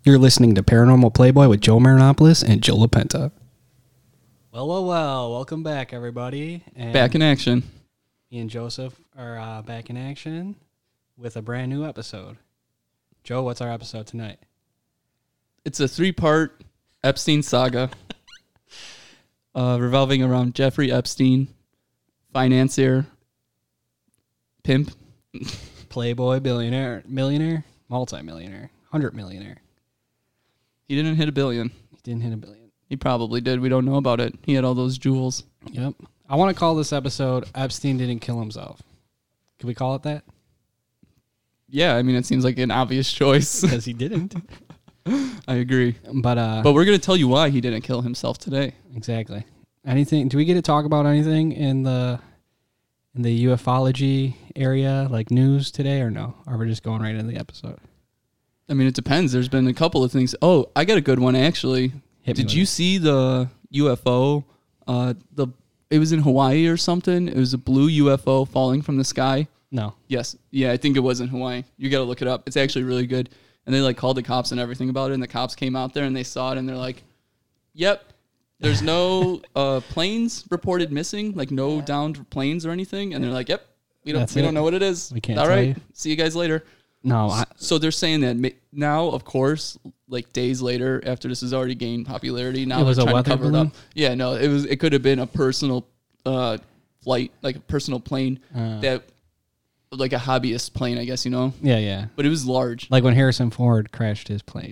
You're listening to Paranormal Playboy with Joe Marinopoulos and Joe LaPenta. Well. Welcome back, everybody. And back in action. Me and Joseph are back in action with a brand new episode. Joe, what's our episode tonight? It's a 3-part Epstein saga revolving around Jeffrey Epstein, financier, pimp, Playboy, billionaire, millionaire, multimillionaire, 100-millionaire. He didn't hit $1 billion. He didn't hit $1 billion. He probably did. We don't know about it. He had all those jewels. Yep. I want to call this episode Epstein Didn't Kill Himself. Can we call it that? Yeah, I mean, it seems like an obvious choice. Because he didn't. I agree. But we're going to tell you why he didn't kill himself today. Exactly. Anything? Do we get to talk about anything in the ufology area, like news today, or no? Or we're just going right into the episode? I mean, it depends. There's been a couple of things. Oh, I got a good one, actually. Did you see the UFO? It was in Hawaii or something. It was a blue UFO falling from the sky. No. Yes. Yeah, I think it was in Hawaii. You got to look it up. It's actually really good. And they called the cops and everything about it. And the cops came out there and they saw it and they're like, yep, there's no planes reported missing, no downed planes or anything. And they're like, yep, we don't know what it is. We can't All tell right. you. See you guys later. No. So they're saying that now, of course, days later after this has already gained popularity, now it was they're a trying to weather cover balloon? it up. Yeah, no, it could have been a personal flight, like a personal plane that, like a hobbyist plane, I guess, Yeah. But it was large. Like when Harrison Ford crashed his plane.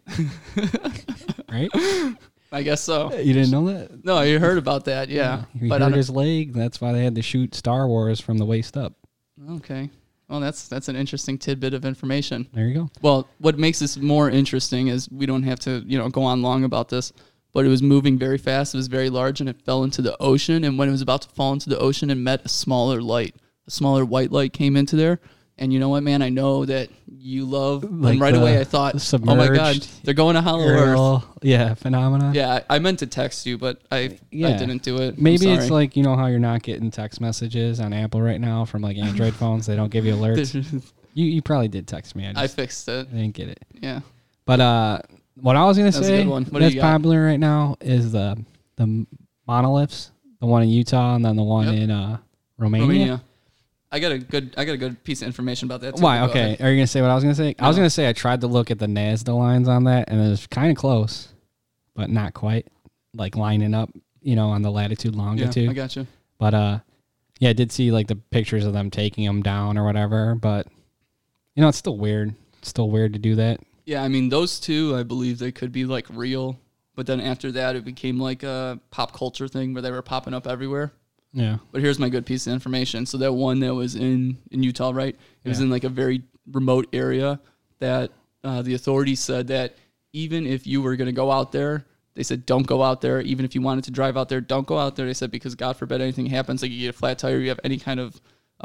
Right? I guess so. You didn't know that? No, you heard about that, yeah. He But hurt his leg. That's why they had to shoot Star Wars from the waist up. okay. Well, that's an interesting tidbit of information. There you go. Well, what makes this more interesting is we don't have to, go on long about this, but it was moving very fast. It was very large, and it fell into the ocean. And when it was about to fall into the ocean, it met a smaller light. A smaller white light came into there. And you know what, man? I know that you love. And right away, I thought, oh my God, they're going to Hollow Earth. Yeah, phenomena. Yeah, I meant to text you, but I didn't do it. Maybe it's like, how you're not getting text messages on Apple right now from Android phones. They don't give you alerts. You probably did text me. I fixed it. I didn't get it. Yeah. But what I was going to say a good one. that's popular right now is the monoliths, the one in Utah and then the one in Romania. I got a good piece of information about that too. Why? Okay. Are you going to say what I was going to say? No. I was going to say I tried to look at the NASDA lines on that, and it was kind of close, but not quite, lining up, on the latitude, longitude. Yeah, I got you. But, I did see, the pictures of them taking them down or whatever, but, it's still weird. It's still weird to do that. Yeah, I mean, those two, I believe they could be, real, but then after that, it became, a pop culture thing where they were popping up everywhere. Yeah. But here's my good piece of information. So that one that was in Utah, right? It was in a very remote area that the authorities said that even if you were going to go out there, they said don't go out there. Even if you wanted to drive out there, don't go out there. They said because God forbid anything happens, you get a flat tire, you have any kind of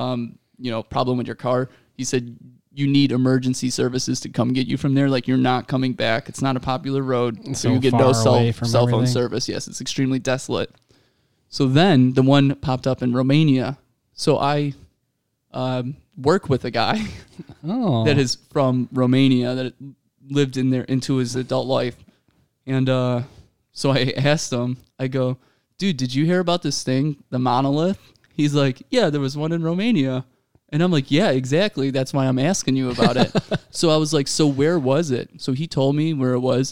problem with your car. He said you need emergency services to come get you from there. You're not coming back. It's not a popular road, so you get no cell phone service. Yes, it's extremely desolate. So then the one popped up in Romania. So I work with a guy that is from Romania that lived in there into his adult life. And so I asked him, I go, dude, did you hear about this thing, the monolith? He's like, yeah, there was one in Romania. And I'm like, yeah, exactly. That's why I'm asking you about it. So I was like, so where was it? So he told me where it was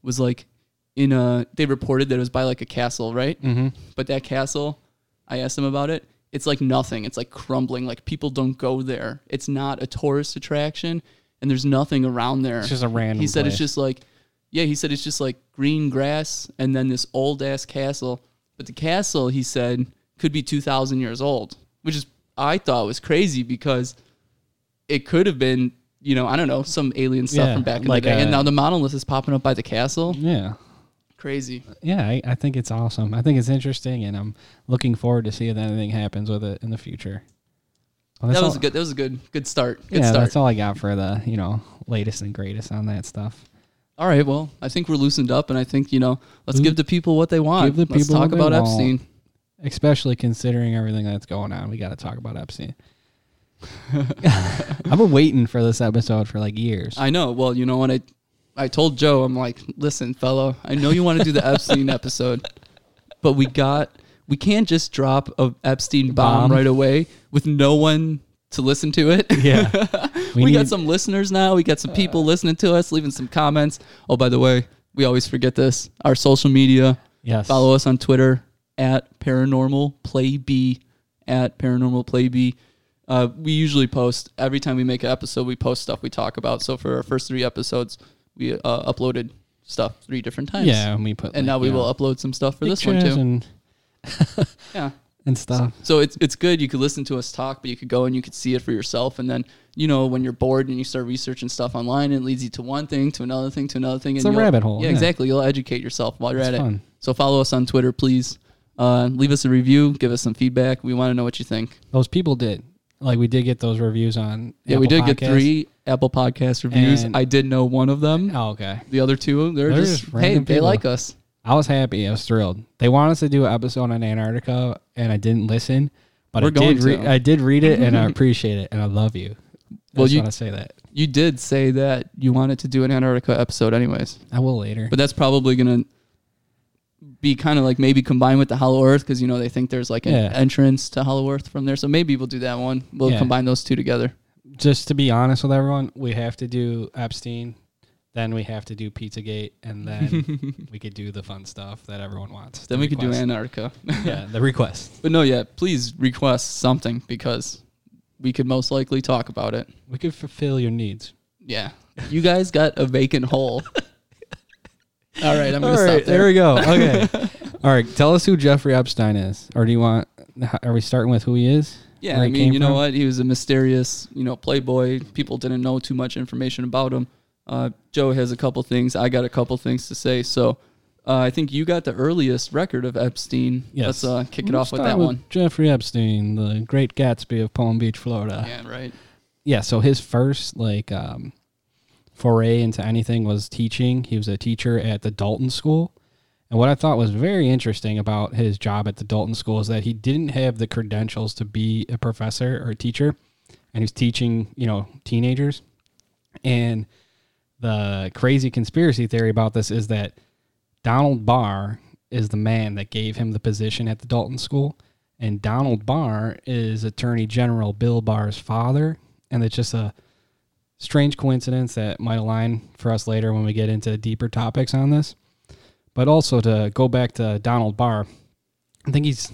they reported that it was by a castle, right? Mm-hmm. But that castle, I asked them about it. It's nothing. It's crumbling. People don't go there. It's not a tourist attraction, and there's nothing around there. It's just a random He said place. it's just he said it's just green grass and then this old ass castle. But the castle, he said, could be 2,000 years old, which is I thought was crazy because it could have been, I don't know, some alien stuff from back in the day. And now the monolith is popping up by the castle. Yeah. Crazy. Yeah, I think it's awesome. I think it's interesting, and I'm looking forward to see if anything happens with it in the future. Well, that was a good start. Good start. That's all I got for the latest and greatest on that stuff. All right, well, I think we're loosened up, and I think let's give the people what they want. Let's talk about Epstein, especially considering everything that's going on. We got to talk about Epstein. I've been waiting for this episode for years. I know. Well, you know what? I told Joe, I'm like, listen, fellow, I know you want to do the Epstein episode, but we can't just drop a Epstein bomb right away with no one to listen to it. Yeah. We got some listeners now. We got some people listening to us, leaving some comments. Oh, by the way, we always forget this. Our social media. Yes. Follow us on Twitter at ParanormalPlayB, at ParanormalPlayB. We usually post, every time we make an episode, we post stuff we talk about. So for our first 3 episodes, we uploaded stuff 3 different times. Yeah, and we put. And now we will upload some stuff for this one too. And yeah. And stuff. So it's good. You could listen to us talk, but you could go and you could see it for yourself. And then, when you're bored and you start reaching stuff online, it leads you to one thing, to another thing, to another thing. It's a rabbit hole. Yeah, exactly. You'll educate yourself while you're at fun. it. So follow us on Twitter, please. Leave us a review. Give us some feedback. We want to know what you think. Those people did. Like, we did get those reviews on Yeah, Apple we did Podcasts. get 3 Apple Podcast reviews. And I did know one of them. Oh, okay. The other 2, they're just hey, random they people. like us. I was happy. I was thrilled. They wanted us to do an episode on Antarctica, and I didn't listen. But We're going to. I did read it, and I appreciate it, and I love you. I just want to say that. You did say that you wanted to do an Antarctica episode anyways. I will later. But that's probably going to be kind of like maybe combined with the Hollow Earth because, they think there's like an entrance to Hollow Earth from there. So maybe we'll do that one. We'll combine those 2 together. Just to be honest with everyone, we have to do Epstein, then we have to do Pizzagate, and then we could do the fun stuff that everyone wants. Then we could do Antarctica. Yeah, the request. But no, please request something because we could most likely talk about it. We could fulfill your needs. Yeah. You guys got a vacant hole. All right, I'm going to stop there. There we go. Okay. All right, tell us who Jeffrey Epstein is. Or are we starting with who he is? Yeah, I mean, you know what? He was a mysterious, playboy. People didn't know too much information about him. Joe has a couple things. I got a couple things to say. So I think you got the earliest record of Epstein. Yes. Let's kick it off with that one. Jeffrey Epstein, the Great Gatsby of Palm Beach, Florida. Yeah, right. Yeah, so his first foray into anything was teaching. He was a teacher at the Dalton School. And what I thought was very interesting about his job at the Dalton School is that he didn't have the credentials to be a professor or a teacher. And he was teaching, teenagers. And the crazy conspiracy theory about this is that Donald Barr is the man that gave him the position at the Dalton School. And Donald Barr is Attorney General Bill Barr's father. And it's just a strange coincidence that might align for us later when we get into deeper topics on this. But also to go back to Donald Barr, I think he's,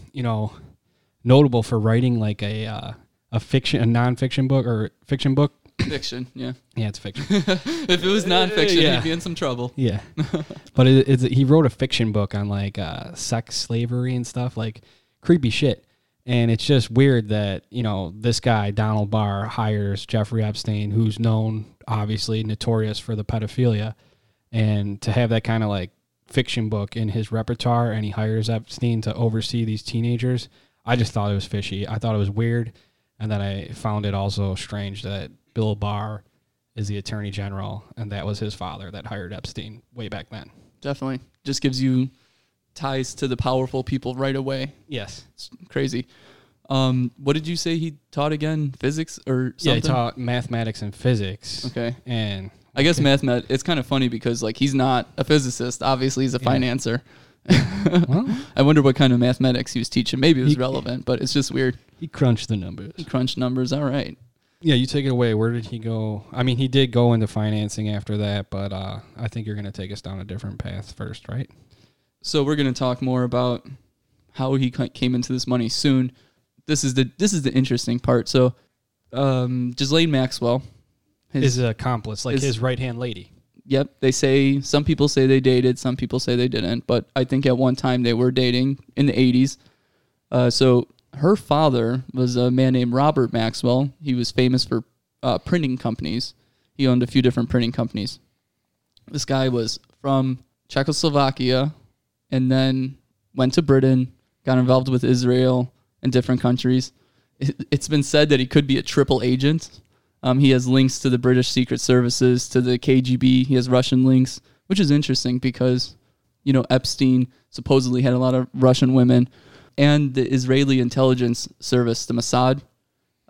notable for writing like a nonfiction book or fiction book. Fiction, yeah. Yeah, it's fiction. If it was nonfiction, he'd be in some trouble. Yeah. But he wrote a fiction book on like sex slavery and stuff, like creepy shit. And it's just weird that, this guy, Donald Barr, hires Jeffrey Epstein, who's known, obviously, notorious for the pedophilia. And to have that kind of like fiction book in his repertoire, and he hires Epstein to oversee these teenagers, I just thought it was fishy. I thought it was weird. And then I found it also strange that Bill Barr is the Attorney General, and that was his father that hired Epstein way back then. Definitely. Just gives you ties to the powerful people right away. Yes. It's crazy. What did you say he taught again? Physics or something? Yeah, he taught mathematics and physics. Okay. And I guess it's kind of funny because like he's not a physicist. Obviously, he's a financer. Well, I wonder what kind of mathematics he was teaching. Maybe it was relevant, but it's just weird. he crunched the numbers. He crunched numbers. All right. Yeah, you take it away. Where did he go? I mean, he did go into financing after that, but I think you're going to take us down a different path first, right? So we're going to talk more about how he came into this money soon. This is the interesting part. So, Ghislaine Maxwell, his accomplice, like his right-hand lady. Yep. Some people say they dated, some people say they didn't, but I think at one time they were dating in the 80s. So her father was a man named Robert Maxwell. He was famous for printing companies. He owned a few different printing companies. This guy was from Czechoslovakia and then went to Britain, got involved with Israel and different countries. It's been said that he could be a triple agent. He has links to the British Secret Services, to the KGB. He has Russian links, which is interesting because, Epstein supposedly had a lot of Russian women. And the Israeli intelligence service, the Mossad,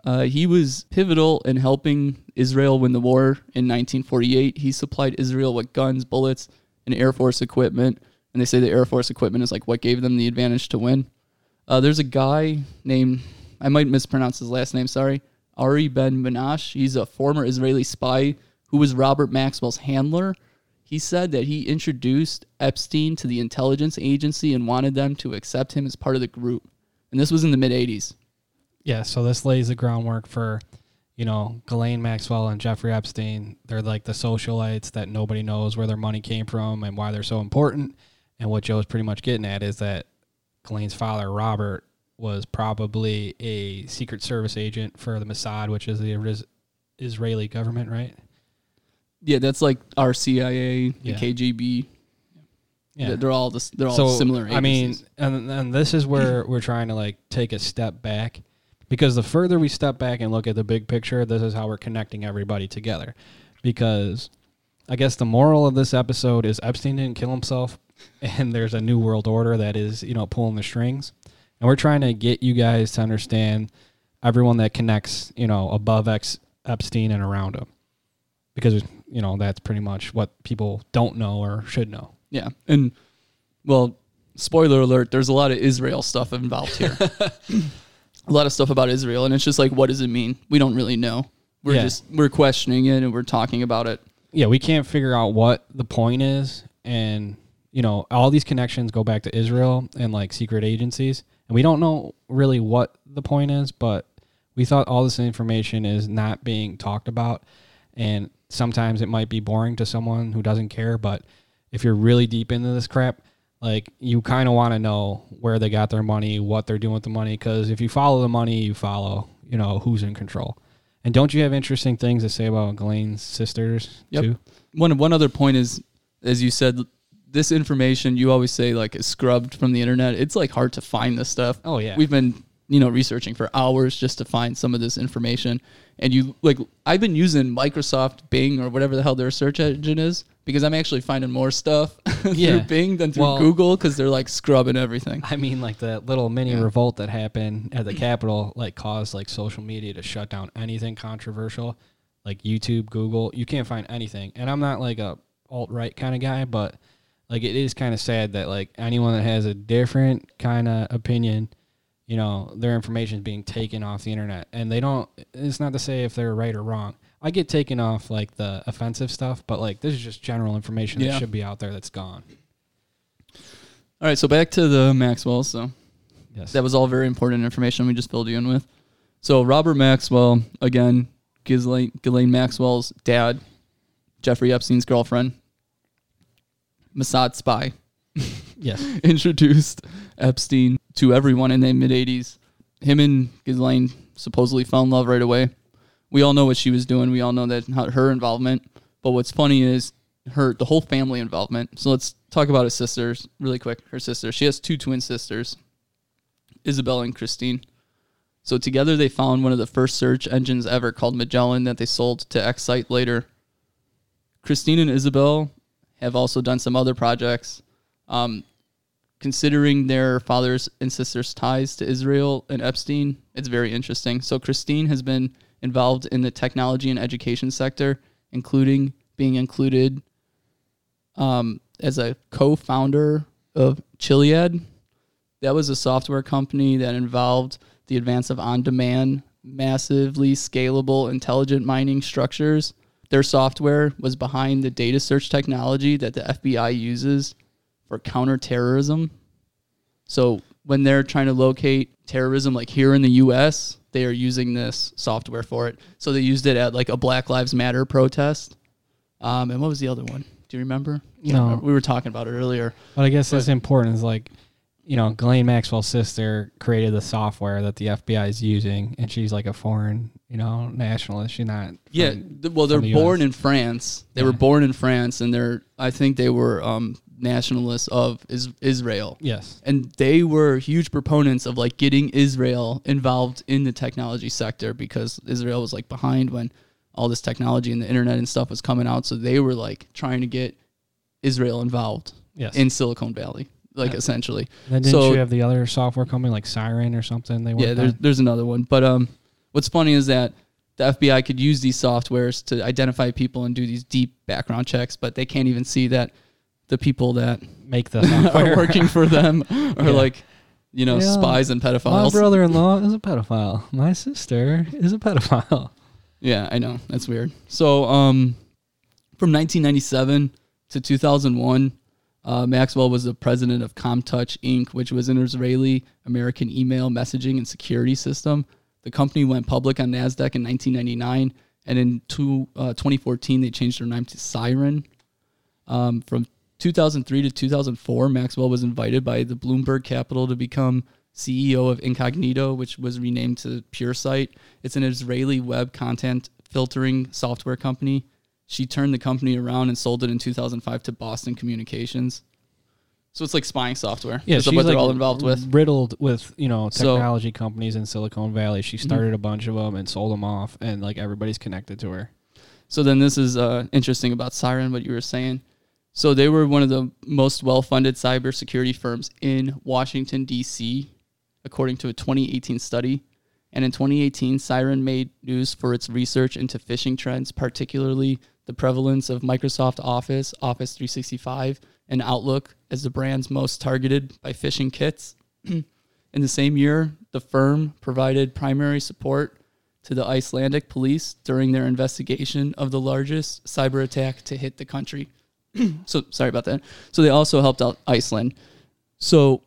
He was pivotal in helping Israel win the war in 1948. He supplied Israel with guns, bullets, and Air Force equipment. And they say the Air Force equipment is like what gave them the advantage to win. There's a guy named, I might mispronounce his last name, sorry, Ari Ben Menash. He's a former Israeli spy who was Robert Maxwell's handler. He said that he introduced Epstein to the intelligence agency and wanted them to accept him as part of the group. And this was in the mid-'80s. Yeah, so this lays the groundwork for, Ghislaine Maxwell and Jeffrey Epstein. They're like the socialites that nobody knows where their money came from and why they're so important. And what Joe's pretty much getting at is that Ghislaine's father, Robert, was probably a Secret Service agent for the Mossad, which is the Israeli government, right? Yeah, that's like our CIA, the Yeah. KGB. Yeah, They're all similar agencies. I mean, and this is where we're trying to like take a step back, because the further we step back and look at the big picture, this is how we're connecting everybody together. Because I guess the moral of this episode is Epstein didn't kill himself, and there's a new world order that is, pulling the strings. And we're trying to get you guys to understand everyone that connects, above Epstein and around him. Because, that's pretty much what people don't know or should know. Yeah. And, well, spoiler alert, there's a lot of Israel stuff involved here. A lot of stuff about Israel. And it's just like, what does it mean? We don't really know. We're questioning it and we're talking about it. Yeah, we can't figure out what the point is. And, all these connections go back to Israel and like secret agencies. And we don't know really what the point is, but we thought all this information is not being talked about. And sometimes it might be boring to someone who doesn't care, but if you're really deep into this crap, like you kind of want to know where they got their money, what they're doing with the money. Because if you follow the money, you follow, who's in control. And don't you have interesting things to say about Ghislaine's sisters too? One other point is, as you said, this information you always say like is scrubbed from the internet. It's like hard to find this stuff. Oh yeah, we've been researching for hours just to find some of this information. And I've been using Microsoft Bing or whatever the hell their search engine is, because I'm actually finding more stuff through Bing than through Google, because they're like scrubbing everything. I mean, like the little mini revolt that happened at the Capitol, like caused like social media to shut down anything controversial, like YouTube, Google. You can't find anything. And I'm not like a alt-right kind of guy, but like it is kind of sad that like anyone that has a different kind of opinion, their information is being taken off the internet. And it's not to say if they're right or wrong. I get taken off like the offensive stuff, but like this is just general information that should be out there that's gone. All right, so back to the Maxwells. So yes, that was all very important information we just filled you in with. So Robert Maxwell, again, Ghislaine Maxwell's dad, Jeffrey Epstein's girlfriend, Mossad spy. yes, introduced Epstein to everyone in the mid-'80s. Him and Ghislaine supposedly fell in love right away. We all know what she was doing. We all know that her involvement. But what's funny is the whole family involvement. So let's talk about his sisters really quick. Her sisters. She has two twin sisters, Isabel and Christine. So together they found one of the first search engines ever called Magellan that they sold to Excite later. Christine and Isabel have also done some other projects. Considering their father's and sister's ties to Israel and Epstein, it's very interesting. So Christine has been involved in the technology and education sector, including being included as a co-founder of Chiliad. That was a software company that involved the advance of on-demand, massively scalable, intelligent mining structures. Their software was behind the data search technology that the FBI uses for counterterrorism. So when they're trying to locate terrorism, like here in the U.S., they are using this software for it. So they used it at like a Black Lives Matter protest. And what was the other one? Do you remember? No. We were talking about it earlier. But I guess that's important is like, Ghislaine Maxwell's sister created the software that the FBI is using, and she's like a foreign, nationalist. She's not. They're born in France. They were born in France, and I think they were nationalists of Israel. Yes. And they were huge proponents of like getting Israel involved in the technology sector, because Israel was like behind when all this technology and the internet and stuff was coming out. So they were like trying to get Israel involved in Silicon Valley, essentially. Then didn't you have the other software company like Siren or something? There's another one. But What's funny is that the FBI could use these softwares to identify people and do these deep background checks, but they can't even see that the people that make the software are working for them are like, spies and My pedophiles. brother-in-law is a pedophile. My sister is a pedophile. Yeah, I know. That's weird. So, from 1997 to 2001, Maxwell was the president of ComTouch Inc., which was an Israeli-American email messaging and security system. The company went public on NASDAQ in 1999, and in 2014, they changed their name to Siren. From 2003 to 2004, Maxwell was invited by the Bloomberg Capital to become CEO of Incognito, which was renamed to PureSite. It's an Israeli web content filtering software company. She turned the company around and sold it in 2005 to Boston Communications. So it's like spying software. Yeah, That's she's what they're like all involved with. riddled with technology companies in Silicon Valley. She started a bunch of them and sold them off, and like everybody's connected to her. So then this is interesting about Siren, what you were saying. So they were one of the most well-funded cybersecurity firms in Washington, D.C., according to a 2018 study. And in 2018, Siren made news for its research into phishing trends, particularly the prevalence of Microsoft Office, Office 365, and Outlook as the brands most targeted by phishing kits. In the same year, the firm provided primary support to the Icelandic police during their investigation of the largest cyber attack to hit the country. So sorry about that. So they also helped out Iceland. So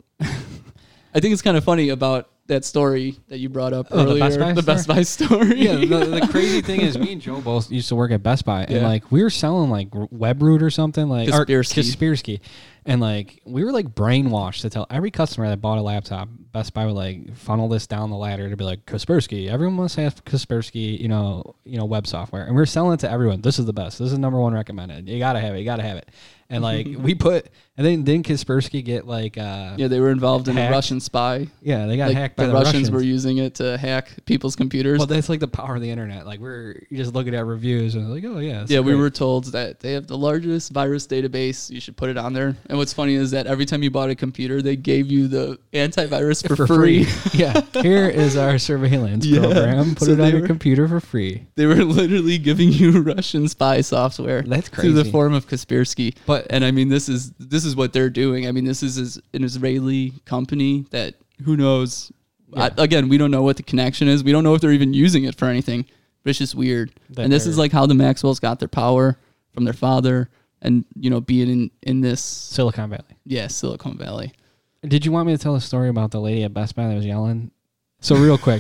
I think it's kind of funny about that story that you brought up earlier, the Best Buy story. Yeah, the crazy thing is, me and Joe both used to work at Best Buy, and like we were selling like WebRoot or something, like Kaspersky, and like we were like brainwashed to tell every customer that bought a laptop, Best Buy would like funnel this down the ladder to be like Kaspersky. Everyone must have Kaspersky, web software, and we were selling it to everyone. This is the best. This is number one recommended. You gotta have it. You gotta have it. And like we put, and then didn't Kaspersky get like they were involved in a Russian spy. Yeah, they got hacked by the Russians were using it to hack people's computers. Well, that's like the power of the internet. Like you're just looking at reviews and like, oh yeah. Yeah, we were told that they have the largest virus database. You should put it on there. And what's funny is that every time you bought a computer, they gave you the antivirus for free. Yeah, here is our surveillance program. Put it on your computer for free. They were literally giving you Russian spy software. That's crazy. Through the form of Kaspersky. But I mean, this is what they're doing. I mean, this is an Israeli company that who knows. Yeah. Again, we don't know what the connection is. We don't know if they're even using it for anything. But it's just weird. And this is like how the Maxwells got their power from their father, and being in this Silicon Valley. Yeah, Silicon Valley. Did you want me to tell a story about the lady at Best Buy that was yelling? So real quick,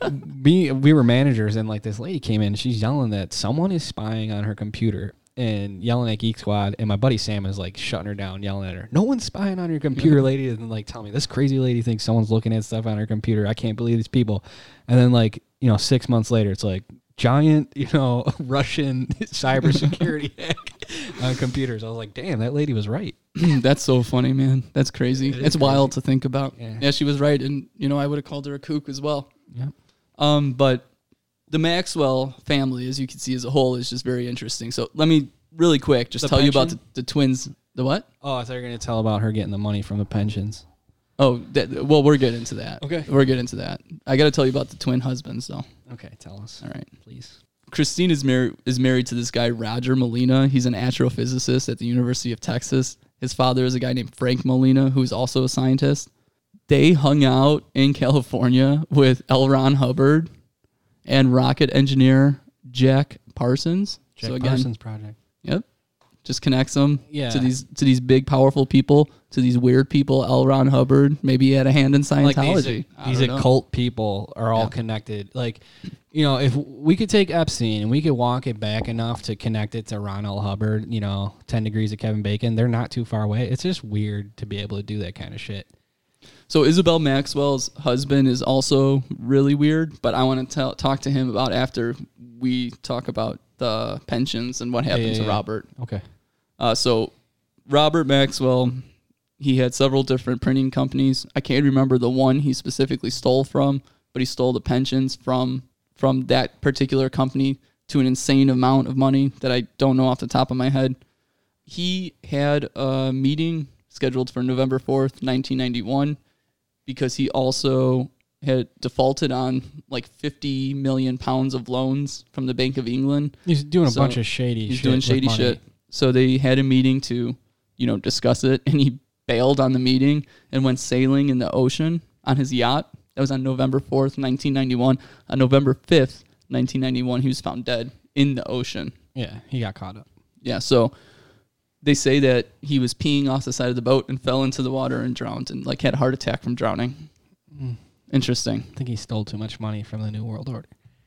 we were managers, and like this lady came in. She's yelling that someone is spying on her computer and yelling at Geek Squad. And my buddy Sam is like shutting her down, yelling at her. No one's spying on your computer, lady. And like, tell me, this crazy lady thinks someone's looking at stuff on her computer. I can't believe these people. And then like 6 months later, it's like giant, Russian cybersecurity hack on computers. I was like, damn, that lady was right. That's so funny, man. That's crazy. It's wild to think about. Yeah, she was right. And, I would have called her a kook as well. Yeah. But the Maxwell family, as you can see as a whole, is just very interesting. So let me really quick just tell you about the twins. The what? Oh, I thought you were going to tell about her getting the money from the pensions. Oh, well, we're getting into that. Okay. We're getting into that. I got to tell you about the twin husbands, though. Okay, tell us. All right. Please. Christine is married to this guy, Roger Molina. He's an astrophysicist at the University of Texas. His father is a guy named Frank Molina, who's also a scientist. They hung out in California with L. Ron Hubbard and rocket engineer Jack Parsons. Parsons Project. Yep. Just connects them to these big, powerful people, to these weird people. L. Ron Hubbard, maybe he had a hand in Scientology. Like these occult people are all connected. Like, if we could take Epstein and we could walk it back enough to connect it to Ron L. Hubbard, 10 Degrees of Kevin Bacon, they're not too far away. It's just weird to be able to do that kind of shit. So Isabel Maxwell's husband is also really weird, but I want to talk to him about after we talk about the pensions and what happened to Robert. Okay. So Robert Maxwell, he had several different printing companies. I can't remember the one he specifically stole from, but he stole the pensions from that particular company to an insane amount of money that I don't know off the top of my head. He had a meeting scheduled for November 4th, 1991, because he also had defaulted on like 50 million pounds of loans from the Bank of England. He's doing a bunch of shady shit. He's doing shady shit. So they had a meeting to, discuss it, and he bailed on the meeting and went sailing in the ocean on his yacht. That was on November 4th, 1991. On November 5th, 1991, he was found dead in the ocean. Yeah, he got caught up. Yeah, so they say that he was peeing off the side of the boat and fell into the water and drowned and had a heart attack from drowning. Interesting. I think he stole too much money from the New World Order.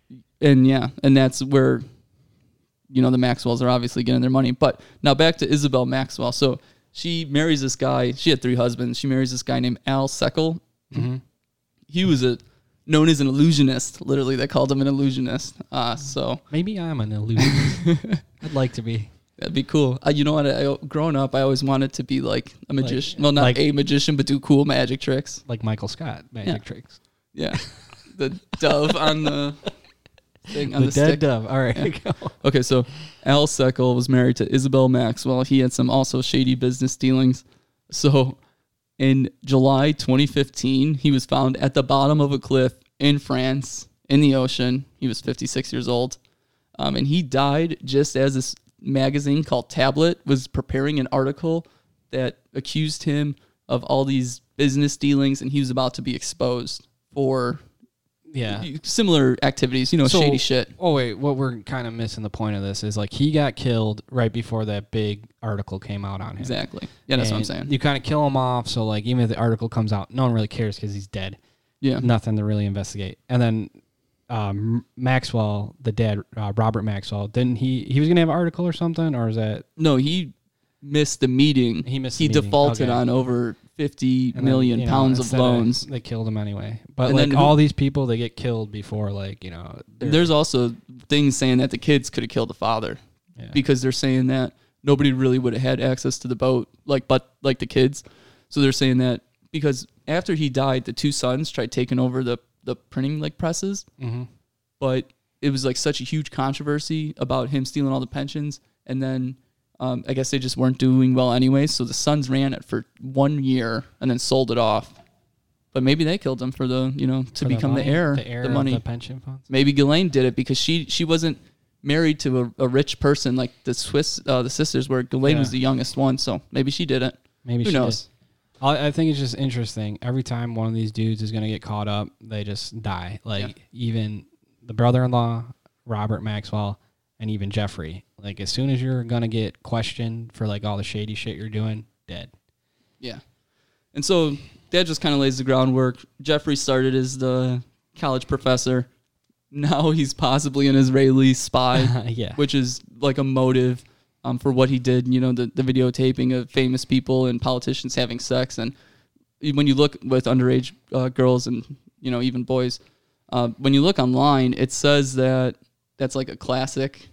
And that's where, the Maxwells are obviously getting their money. But now back to Isabel Maxwell. So she marries this guy. She had 3 husbands. She marries this guy named Al Seckel. Mm-hmm. He was known as an illusionist. Literally, they called him an illusionist. So maybe I'm an illusionist. I'd like to be. That'd be cool. You know what? Growing up, I always wanted to be like a magician. Not a magician, but do cool magic tricks. Like Michael Scott, magic tricks. Yeah. The dove on the thing, on the the dead stick. dove. All right. Yeah. Okay, so Al Seckel was married to Isabel Maxwell. He had some also shady business dealings. So in July 2015, he was found at the bottom of a cliff in France, in the ocean. He was 56 years old. And he died just as this magazine called Tablet was preparing an article that accused him of all these business dealings, and he was about to be exposed for similar activities, shady shit. Oh, wait, what we're kind of missing the point of this is he got killed right before that big article came out on him. Exactly. Yeah, that's what I'm saying. You kind of kill him off, so even if the article comes out, no one really cares because he's dead. Yeah. Nothing to really investigate. And then Maxwell, the dad, Robert Maxwell, didn't he was going to have an article or something, or is that? No, he missed the meeting. He defaulted on over 50 million pounds of loans. They killed him anyway. But all these people, they get killed before, there's also things saying that the kids could have killed the father because they're saying that nobody really would have had access to the boat, but the kids. So they're saying that because after he died, the 2 sons tried taking over the printing presses, but it was such a huge controversy about him stealing all the pensions, and then I guess they just weren't doing well anyway, so the sons ran it for 1 year and then sold it off. But maybe they killed him for to become the heir, the money, of the pension funds. Maybe Ghislaine did it because she wasn't married to a rich person like the sisters were. Ghislaine was the youngest one, so maybe she did it. Maybe who she knows? Did. I think it's just interesting. Every time one of these dudes is going to get caught up, they just die. Even the brother-in-law, Robert Maxwell, and even Jeffrey. As soon as you're going to get questioned for all the shady shit you're doing, dead. Yeah. And so that just kind of lays the groundwork. Jeffrey started as the college professor. Now he's possibly an Israeli spy, which is a motive for what he did, the videotaping of famous people and politicians having sex. And when you look with underage girls and, even boys, when you look online, it says that that's a classic,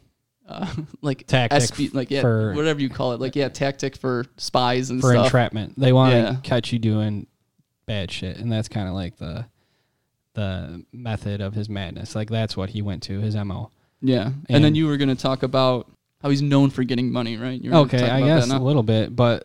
tactic, for whatever you call it, tactic for spies and for stuff. Entrapment. They want to catch you doing bad shit, and that's kind of the method of his madness. That's what he went to, his MO. Yeah, and then you were going to talk about how he's known for getting money, right? Okay, I guess a little bit, but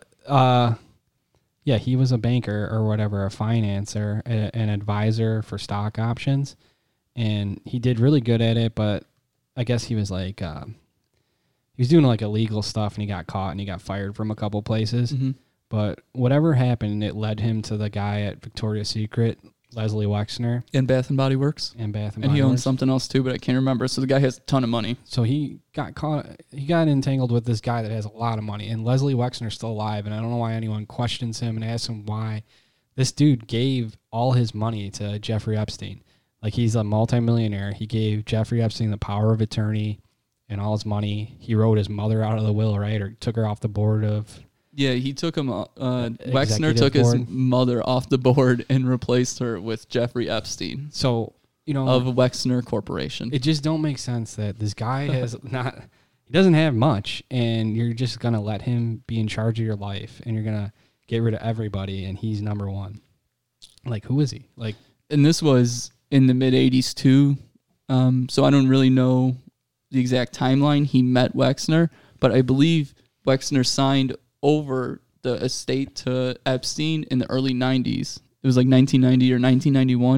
he was a banker or whatever, a financer, an advisor for stock options, and he did really good at it. But I guess he was he was doing illegal stuff, and he got caught, and he got fired from a couple places. Mm-hmm. But whatever happened, it led him to the guy at Victoria's Secret, Leslie Wexner. And Bath and Body Works. And he owns something else too, but I can't remember. So the guy has a ton of money. So he got entangled with this guy that has a lot of money. And Leslie Wexner's still alive, and I don't know why anyone questions him and asks him why. This dude gave all his money to Jeffrey Epstein. He's a multimillionaire. He gave Jeffrey Epstein the power of attorney and all his money. He wrote his mother out of the will, right? Or took her off the board of... Yeah, he took him. Wexner took his mother off the board and replaced her with Jeffrey Epstein. So, of Wexner Corporation. It just don't make sense that this guy he doesn't have much, and you're just going to let him be in charge of your life, and you're going to get rid of everybody, and he's number one. Who is he? And this was in the mid-'80s, too. So I don't really know the exact timeline he met Wexner, but I believe Wexner signed over the estate to Epstein in the early 90s. It was 1990 or 1991.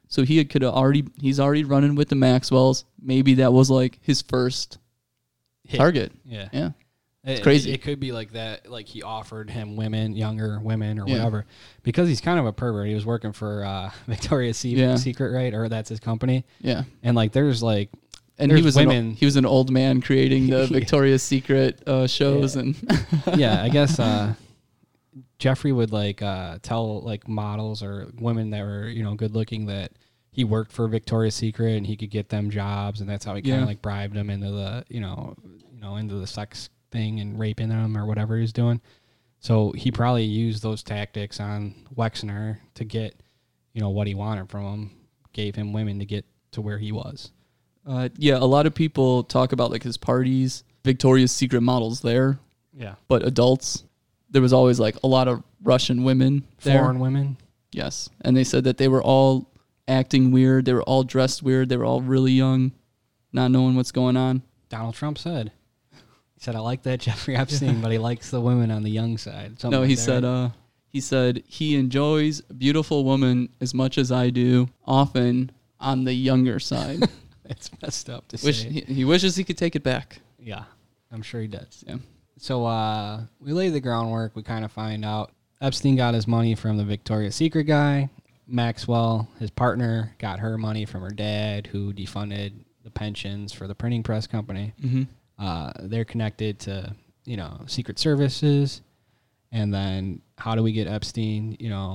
So he's already running with the Maxwells. Maybe that was like his first target. Yeah. Yeah. It's crazy. It could be like that. Like he offered him younger women or whatever, because he's kind of a pervert. He was working for Victoria's Secret, right? Or that's his company. Yeah. And like, there's like, and there's he was women. He was an old man creating the Victoria's Secret shows and. Yeah, I guess Jeffrey would like tell like models or women that were good looking that he worked for Victoria's Secret and he could get them jobs, and that's how he kind of like bribed them into the into the sex thing and raping them or whatever he was doing. So he probably used those tactics on Wexner to get what he wanted from him. Gave him women to get to where he was. A lot of people talk about like his parties, Victoria's Secret models there. Yeah. But adults, there was always like a lot of Russian women there. Foreign women. Yes. And they said that they were all acting weird. They were all dressed weird. They were all really young, not knowing what's going on. Donald Trump said. He said, I like that Jeffrey Epstein, but he likes the women on the young side. No, he said he enjoys a beautiful woman as much as I do, often on the younger side. It's messed up to say. He wishes he could take it back. Yeah, I'm sure he does. Yeah. So we lay the groundwork. We kind of find out Epstein got his money from the Victoria's Secret guy. Maxwell, his partner, got her money from her dad, who defunded the pensions for the printing press company. Mm-hmm. They're connected to, Secret Services. And then how do we get Epstein,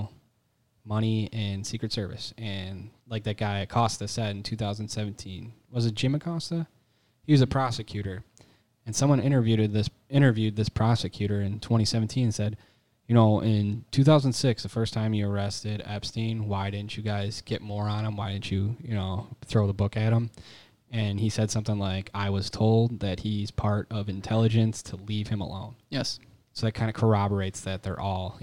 money and Secret Service? And like that guy Acosta said in 2017, was it Jim Acosta? He was a prosecutor. And someone interviewed this prosecutor in 2017 and said, in 2006, the first time you arrested Epstein, why didn't you guys get more on him? Why didn't you, throw the book at him? And he said something like, I was told that he's part of intelligence to leave him alone. Yes. So that kind of corroborates that they're all,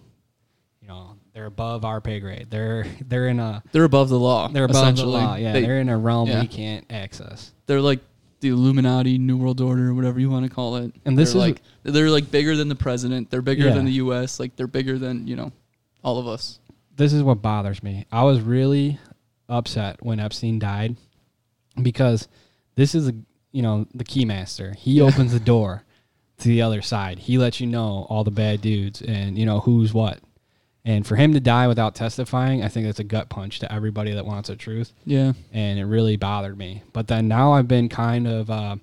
they're above our pay grade. They're above the law. They're above the law. Yeah, they're in a realm we can't access. They're like the Illuminati, New World Order, whatever you want to call it. And they're like bigger than the president. They're bigger than the U.S. Like they're bigger than all of us. This is what bothers me. I was really upset when Epstein died because this is the keymaster. He opens the door to the other side. He lets you know all the bad dudes and who's what. And for him to die without testifying, I think that's a gut punch to everybody that wants the truth. Yeah. And it really bothered me. But then now I've been kind of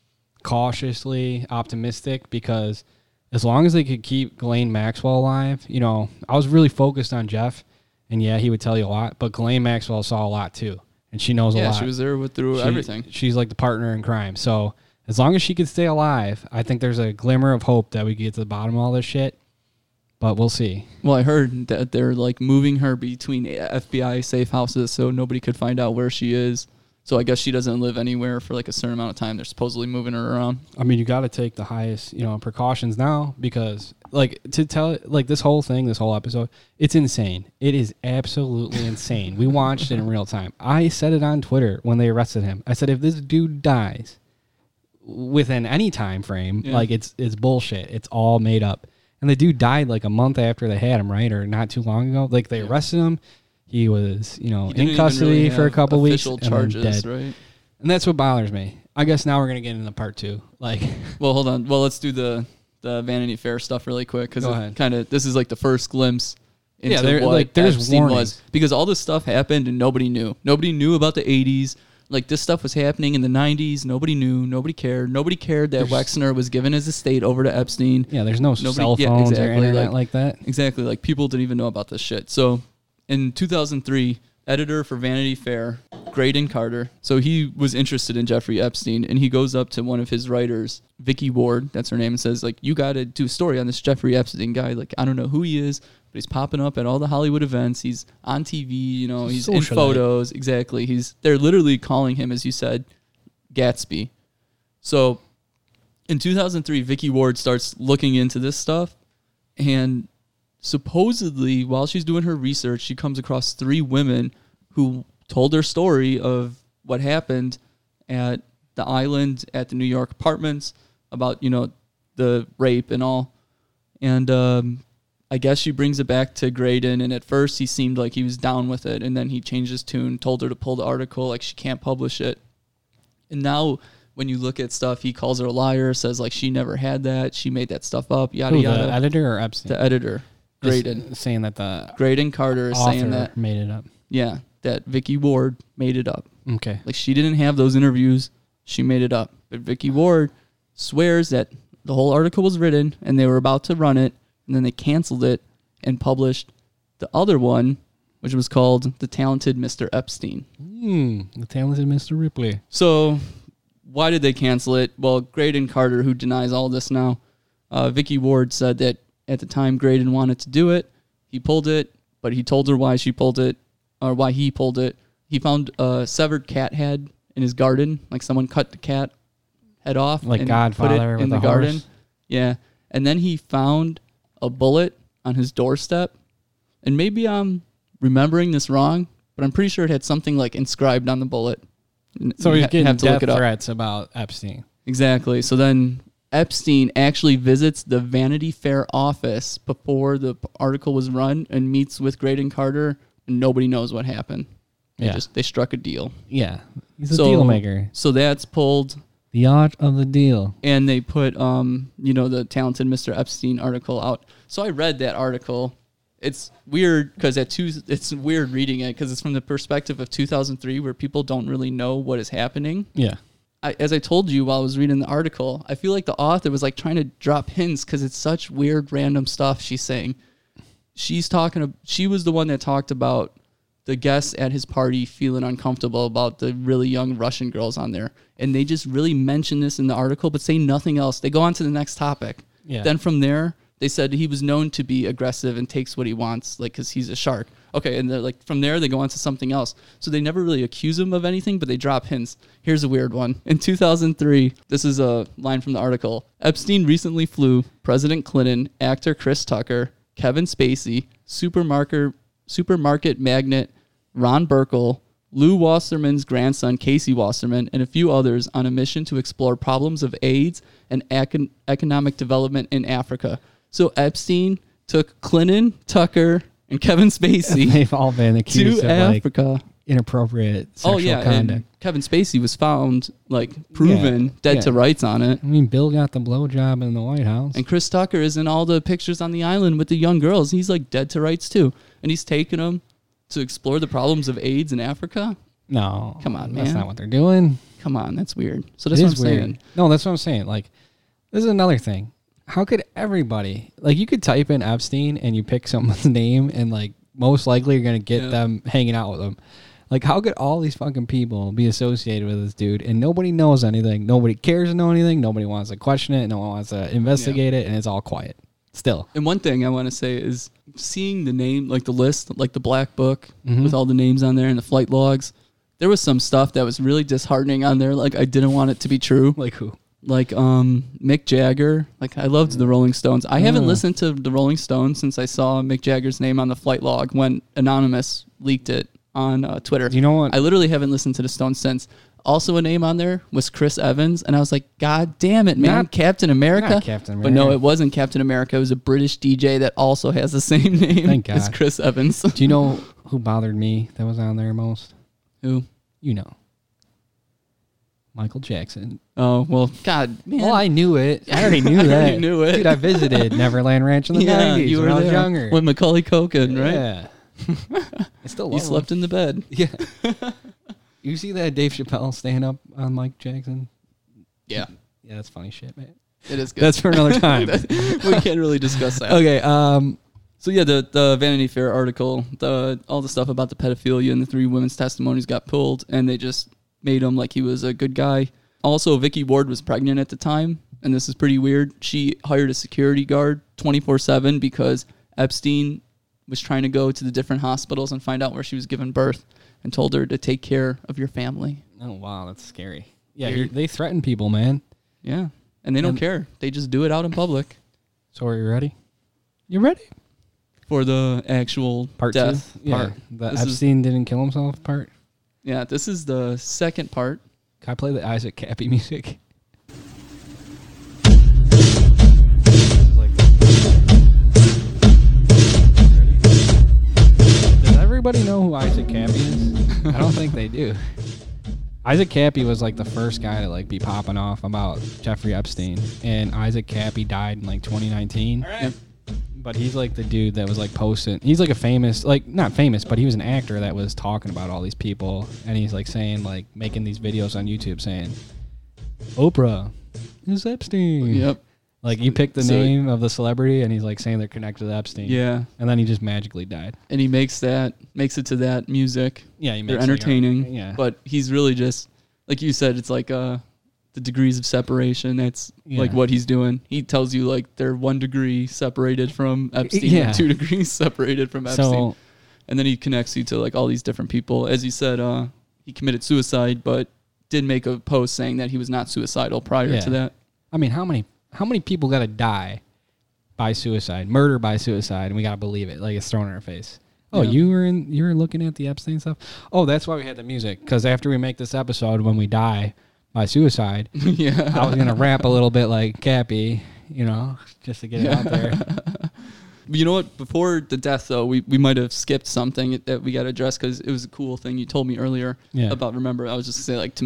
cautiously optimistic because as long as they could keep Ghislaine Maxwell alive, I was really focused on Jeff. And yeah, he would tell you a lot. But Ghislaine Maxwell saw a lot too. And she knows a lot. Yeah, she was there through everything. She's like the partner in crime. So as long as she could stay alive, I think there's a glimmer of hope that we get to the bottom of all this shit. But we'll see. Well, I heard that they're like moving her between FBI safe houses so nobody could find out where she is. So I guess she doesn't live anywhere for like a certain amount of time. They're supposedly moving her around. I mean, you got to take the highest, precautions now because this whole episode, it's insane. It is absolutely insane. We watched it in real time. I said it on Twitter when they arrested him. I said, if this dude dies within any time frame, it's bullshit. It's all made up. And the dude died like a month after they had him, right? Or not too long ago. Like they arrested him. He was, in custody for a couple weeks and charges, then dead. Right? And that's what bothers me. I guess now we're going to get into part 2. Like, well, hold on. Well, let's do the Vanity Fair stuff really quick because this is like the first glimpse into what Epstein was. Because all this stuff happened and nobody knew. Nobody knew about the 80s. Like, this stuff was happening in the 90s. Nobody knew. Nobody cared. Nobody cared that Wexner was giving his estate over to Epstein. Yeah, there's no cell phones or internet like that. Exactly. Like, people didn't even know about this shit. So, in 2003, editor for Vanity Fair, Graydon Carter. So, he was interested in Jeffrey Epstein, and he goes up to one of his writers, Vicky Ward, that's her name, and says, like, you got to do a story on this Jeffrey Epstein guy. Like, I don't know who he is, but he's popping up at all the Hollywood events. He's on TV, he's in photos. Exactly. They're literally calling him, as you said, Gatsby. So in 2003, Vicky Ward starts looking into this stuff. And supposedly, while she's doing her research, she comes across 3 women who told their story of what happened at the island, at the New York apartments, about, the rape and all. And I guess she brings it back to Graydon, and at first he seemed like he was down with it, and then he changed his tune, told her to pull the article, like she can't publish it. And now when you look at stuff, he calls her a liar, says like she never had that, she made that stuff up, yada Who, yada. the editor or Epstein? The editor, Graydon. Is saying that the Graydon Carter is author saying that, made it up. yeah, that Vicky Ward made it up. Okay. Like she didn't have those interviews, she made it up. But Vicky Ward swears that the whole article was written and they were about to run it, and then they canceled it and published the other one, which was called The Talented Mr. Epstein. The Talented Mr. Ripley. So why did they cancel it? Well, Graydon Carter, who denies all this now, Vicky Ward said that at the time Graydon wanted to do it. He pulled it, but he told her why she pulled it, or why he pulled it. He found a severed cat head in his garden, like someone cut the cat head off Like and Godfather put it with in the the garden. horse? Yeah. And then he found a bullet on his doorstep. And maybe I'm remembering this wrong, but I'm pretty sure it had something like inscribed on the bullet. So You he's getting have to death look it up. threats about Epstein. Exactly. So then Epstein actually visits the Vanity Fair office before the article was run and meets with Graydon Carter, and nobody knows what happened. They struck a deal. Yeah. He's a deal maker. So that's pulled, The art of the deal. and they put the Talented Mr. Epstein article out. So I read that article. It's weird because it's weird reading it because it's from the perspective of 2003 where people don't really know what is happening. Yeah. As I told you while I was reading the article, I feel like the author was like trying to drop hints because it's such weird, random stuff she's saying. She was the one that talked about the guests at his party feeling uncomfortable about the really young Russian girls on there. And they just really mention this in the article, but say nothing else. They go on to the next topic. Yeah. Then from there, they said he was known to be aggressive and takes what he wants, like, because he's a shark. Okay, and they're like, from there, they go on to something else. So they never really accuse him of anything, but they drop hints. Here's a weird one. In 2003, this is a line from the article, Epstein recently flew President Clinton, actor Chris Tucker, Kevin Spacey, supermarket magnate Ron Burkle, Lou Wasserman's grandson Casey Wasserman, and a few others on a mission to explore problems of AIDS and economic development in Africa. So Epstein took Clinton, Tucker, and Kevin Spacey They've all been accused to of Africa. like inappropriate sexual conduct. And Kevin Spacey was found proven dead to rights on it. I mean, Bill got the blowjob in the White House. And Chris Tucker is in all the pictures on the island with the young girls. He's like dead to rights too. And he's taking them to explore the problems of AIDS in Africa. No. Come on, That's man. not what they're doing. Come on, that's weird. So that's It what I'm is weird. saying. No, that's what I'm saying. Like, this is another thing. How could everybody, like, you could type in Epstein and you pick someone's name and, like, most likely you're going to get them hanging out with them. Like, how could all these fucking people be associated with this dude and nobody knows anything? Nobody cares to know anything. Nobody wants to question it. No one wants to investigate it. And it's all quiet still. And one thing I want to say is seeing the name, like the list, like the black book with all the names on there and the flight logs, there was some stuff that was really disheartening on there. Like, I didn't want it to be true. Like who? Like Mick Jagger. Like, I loved the Rolling Stones. I haven't listened to the Rolling Stones since I saw Mick Jagger's name on the flight log when Anonymous leaked it on Twitter. Do you know what? I literally haven't listened to the Stones since. Also a name on there was Chris Evans, and I was like, God damn it, man. Not Captain America? not Captain But no, America. it wasn't Captain America. It was a British DJ that also has the same name Thank as God. Chris Evans. Do you know who bothered me that was on there most? Who? You know. Michael Jackson. Oh, well, God, man. Well, I knew it. I already knew I that. already knew it. Dude, I visited Neverland Ranch in the 90s you when were I was there younger. with Macaulay Culkin, right? Yeah. I still love You slept in the bed. him. Yeah. You see that Dave Chappelle stand up on Mike Jackson? Yeah, Yeah, that's funny shit, man. it is good. That's for another time. We can't really discuss that. Okay, So yeah, the Vanity Fair article, all the stuff about the pedophilia and the 3 women's testimonies got pulled, and they just made him like he was a good guy. Also, Vicky Ward was pregnant at the time, and this is pretty weird. She hired a security guard 24/7 because Epstein was trying to go to the different hospitals and find out where she was giving birth, and told her to take care of your family. oh, wow, that's scary. Yeah, Weird. they threaten people, man. Yeah, and they don't And- care. They just do it out in public. So are you ready? You ready? For the actual Part death 2? Yeah, part. the This is- Epstein didn't kill himself part. Yeah, this is the second part. Can I play the Isaac Cappy music? Isaac Cappy was like the first guy to like be popping off about Jeffrey Epstein, and Isaac Cappy died in like 2019. All right. But he's like the dude that was like posting. He's like a famous, like not famous, but he was an actor that was talking about all these people, and he's like saying like making these videos on YouTube saying, Oprah is Epstein. Yep. Like you pick the name of the celebrity, and he's like saying they're connected to Epstein. Yeah. And then he just magically died. And he makes it to that music. Yeah, he makes They're entertaining. Like yeah. But he's really just, like you said, it's like the degrees of separation. That's like what he's doing. He tells you like they're 1 degree separated from Epstein, and 2 degrees separated from Epstein. So, and then he connects you to like all these different people. As you said, he committed suicide, but did make a post saying that he was not suicidal prior to that. I mean, how many people got to die by suicide, murder by suicide, and we got to believe it, like it's thrown in our face. Oh, you were looking at the Epstein stuff? Oh, that's why we had the music, because after we make this episode, when we die by suicide, I was going to rap a little bit like Cappy, just to get it out there. You know what? Before the death, though, we might have skipped something that we got to address, because it was a cool thing you told me earlier about, remember, I was just going to say, like,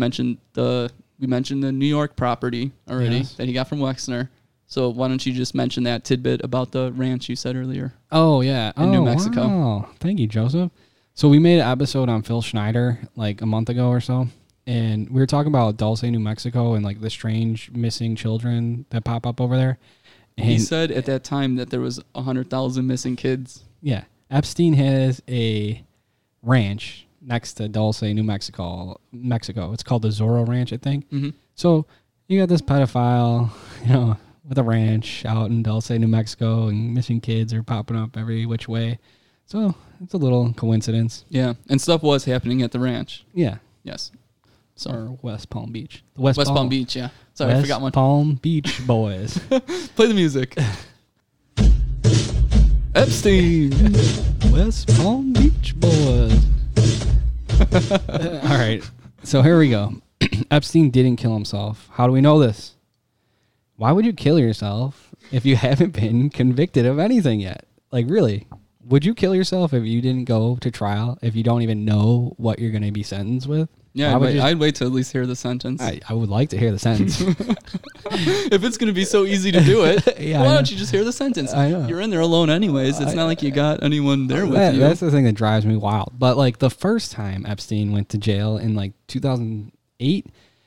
we mentioned the New York property already that he got from Wexner. So why don't you just mention that tidbit about the ranch you said earlier? Oh, yeah. In New Mexico. Wow. Thank you, Joseph. So we made an episode on Phil Schneider like a month ago or so. And we were talking about Dulce, New Mexico, and like the strange missing children that pop up over there. And he said at that time that there was 100,000 missing kids. Yeah. Epstein has a ranch next to Dulce, New Mexico. It's called the Zorro Ranch, I think. Mm-hmm. So you got this pedophile, with a ranch out in Dulce, New Mexico, and missing kids are popping up every which way. So it's a little coincidence. Yeah. And stuff was happening at the ranch. Yeah. Yes. So, or West Palm Beach. West Palm Beach, yeah. Sorry, I forgot one. West Palm Beach boys. Play the music. Epstein. West Palm Beach boys. All right. So here we go. Epstein didn't kill himself. How do we know this? Why would you kill yourself if you haven't been convicted of anything yet? Like, really? Would you kill yourself if you didn't go to trial, if you don't even know what you're going to be sentenced with? Yeah, I'd wait to at least hear the sentence. I would like to hear the sentence. If it's going to be so easy to do it, why don't you just hear the sentence? I know. You're in there alone anyways. It's not like you got anyone there with you. That's the thing that drives me wild. But like the first time Epstein went to jail in like 2008,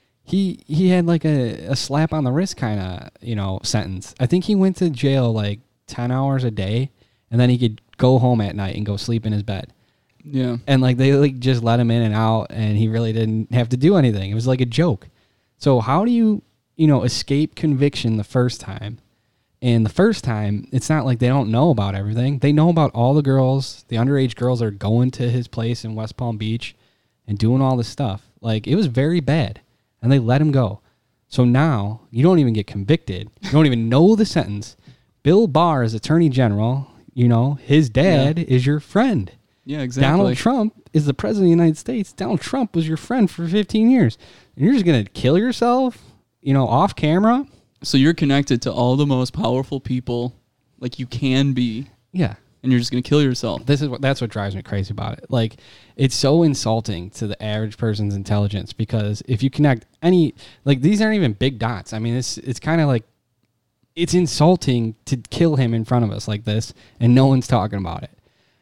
he had like a slap on the wrist kind of, sentence. I think he went to jail like 10 hours a day, and then he could go home at night and go sleep in his bed. Yeah. And like they like just let him in and out, and he really didn't have to do anything. It was like a joke. So how do you escape conviction the first time? And the first time, it's not like they don't know about everything. They know about all the girls, the underage girls are going to his place in West Palm Beach and doing all this stuff. Like, it was very bad, and they let him go. So now you don't even get convicted. You don't even know the sentence. Bill Barr is Attorney General. His dad is your friend. Yeah, exactly. Donald Trump is the president of the United States. Donald Trump was your friend for 15 years. And you're just going to kill yourself, off camera? So you're connected to all the most powerful people like you can be. Yeah. And you're just going to kill yourself. That's what drives me crazy about it. Like, it's so insulting to the average person's intelligence, because if you connect these aren't even big dots. I mean, it's kind of like, it's insulting to kill him in front of us like this, and no one's talking about it.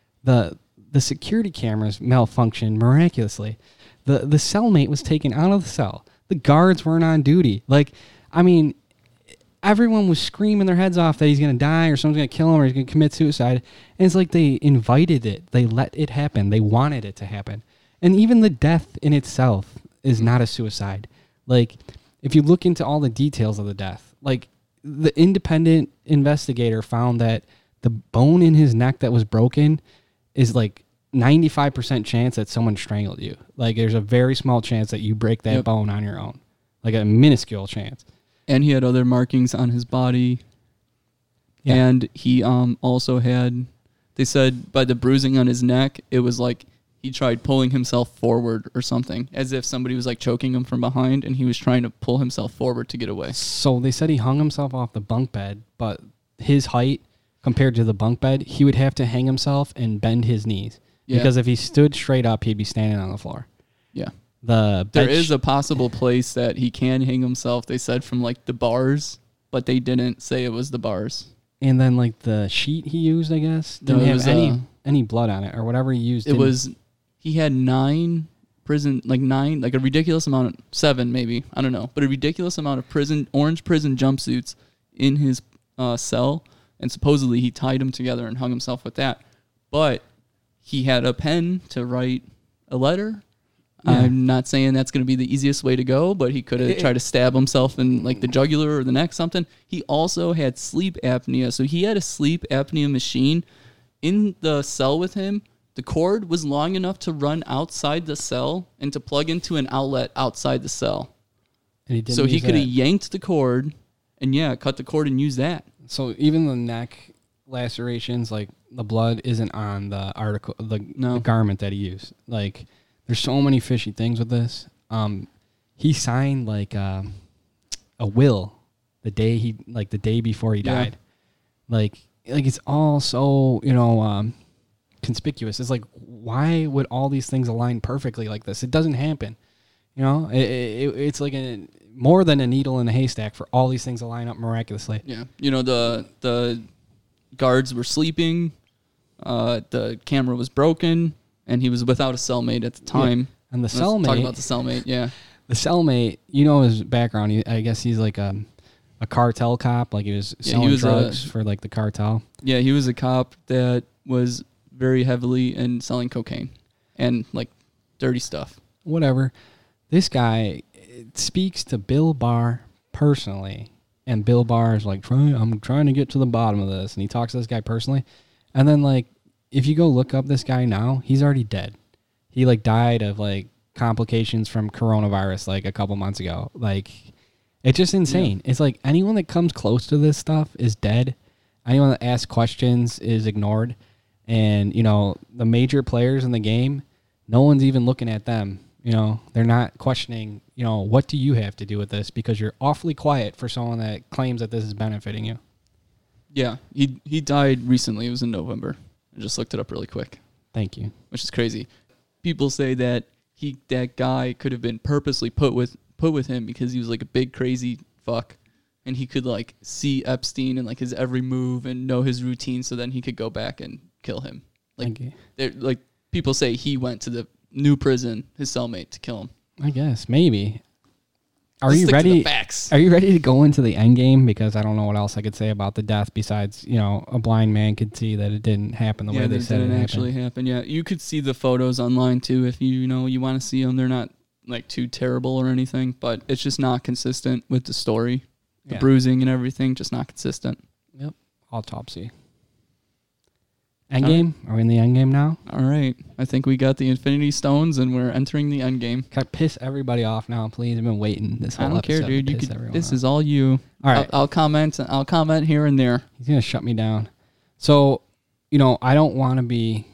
The security cameras malfunctioned miraculously. The cellmate was taken out of the cell. The guards weren't on duty. Like, I mean, everyone was screaming their heads off that he's going to die or someone's going to kill him or he's going to commit suicide. And it's like they invited it. They let it happen. They wanted it to happen. And even the death in itself is not a suicide. Like, if you look into all the details of the death, like, the independent investigator found that the bone in his neck that was broken is like 95% chance that someone strangled you. Like, there's a very small chance that you break that bone on your own. Like, a minuscule chance. And he had other markings on his body. Yeah. And he also had, they said by the bruising on his neck, it was like he tried pulling himself forward or something, as if somebody was like choking him from behind and he was trying to pull himself forward to get away. So they said he hung himself off the bunk bed, but his height compared to the bunk bed, he would have to hang himself and bend his knees. Yeah. Because if he stood straight up, he'd be standing on the floor. Yeah. The There is a possible place that he can hang himself. They said from like the bars, but they didn't say it was the bars. and then like the sheet he used, I guess, No, didn't it have was, any blood on it or whatever he used. It was he had 9 prison, like 9, like a ridiculous amount of 7 maybe, I don't know, but a ridiculous amount of orange prison jumpsuits in his cell, and supposedly he tied them together and hung himself with that. But he had a pen to write a letter. Yeah. I'm not saying that's going to be the easiest way to go, but he could have tried to stab himself in like the jugular or the neck, something. He also had sleep apnea. So he had a sleep apnea machine in the cell with him. The cord was long enough to run outside the cell and to plug into an outlet outside the cell. And he didn't So he use could have that. yanked the cord and cut the cord and used that. So even the neck lacerations, like the blood isn't on the article, the garment that he used. Like, there's so many fishy things with this. He signed like a will the day before he died. Like it's all so conspicuous. It's like, why would all these things align perfectly like this? It doesn't happen. It's like more than a needle in a haystack for all these things to line up miraculously. Yeah, the guards were sleeping, the camera was broken, and he was without a cellmate at the time. Yeah. And the Let's cellmate. talk about the cellmate. Yeah, the cellmate. His background. I guess he's like a cartel cop. Like he was selling drugs for like the cartel. Yeah, he was a cop that was very heavily in selling cocaine and like dirty stuff. Whatever. This guy speaks to Bill Barr personally, and Bill Barr is like, I'm trying to get to the bottom of this, and he talks to this guy personally. And then like, if you go look up this guy now, he's already dead. He like died of like complications from coronavirus like a couple months ago. Like, it's just insane. Yeah. It's like anyone that comes close to this stuff is dead. Anyone that asks questions is ignored. And, the major players in the game, no one's even looking at them. They're not questioning, what do you have to do with this? Because you're awfully quiet for someone that claims that this is benefiting you. Yeah, he died recently. It was in November. I just looked it up really quick. Thank you. Which is crazy. People say that that guy could have been purposely put with him because he was like a big crazy fuck, and he could like see Epstein and like his every move and know his routine, so then he could go back and kill him. Like people say he went to the new prison, his cellmate, to kill him. I guess maybe. Are Let's you stick ready? To the facts. Are you ready to go into the end game? Because I don't know what else I could say about the death besides, a blind man could see that it didn't happen the way they said it didn't actually happen. Yeah, you could see the photos online too if you want to see them. They're not like too terrible or anything, but it's just not consistent with the story. The bruising and everything, just not consistent. Yep. Autopsy. Endgame? Are we in the endgame now? All right. I think we got the Infinity Stones and we're entering the endgame. Can I piss everybody off now, please? I've been waiting this whole episode. I don't care, dude. This is all you. All right. I'll comment here and there. He's going to shut me down. So, I don't want to be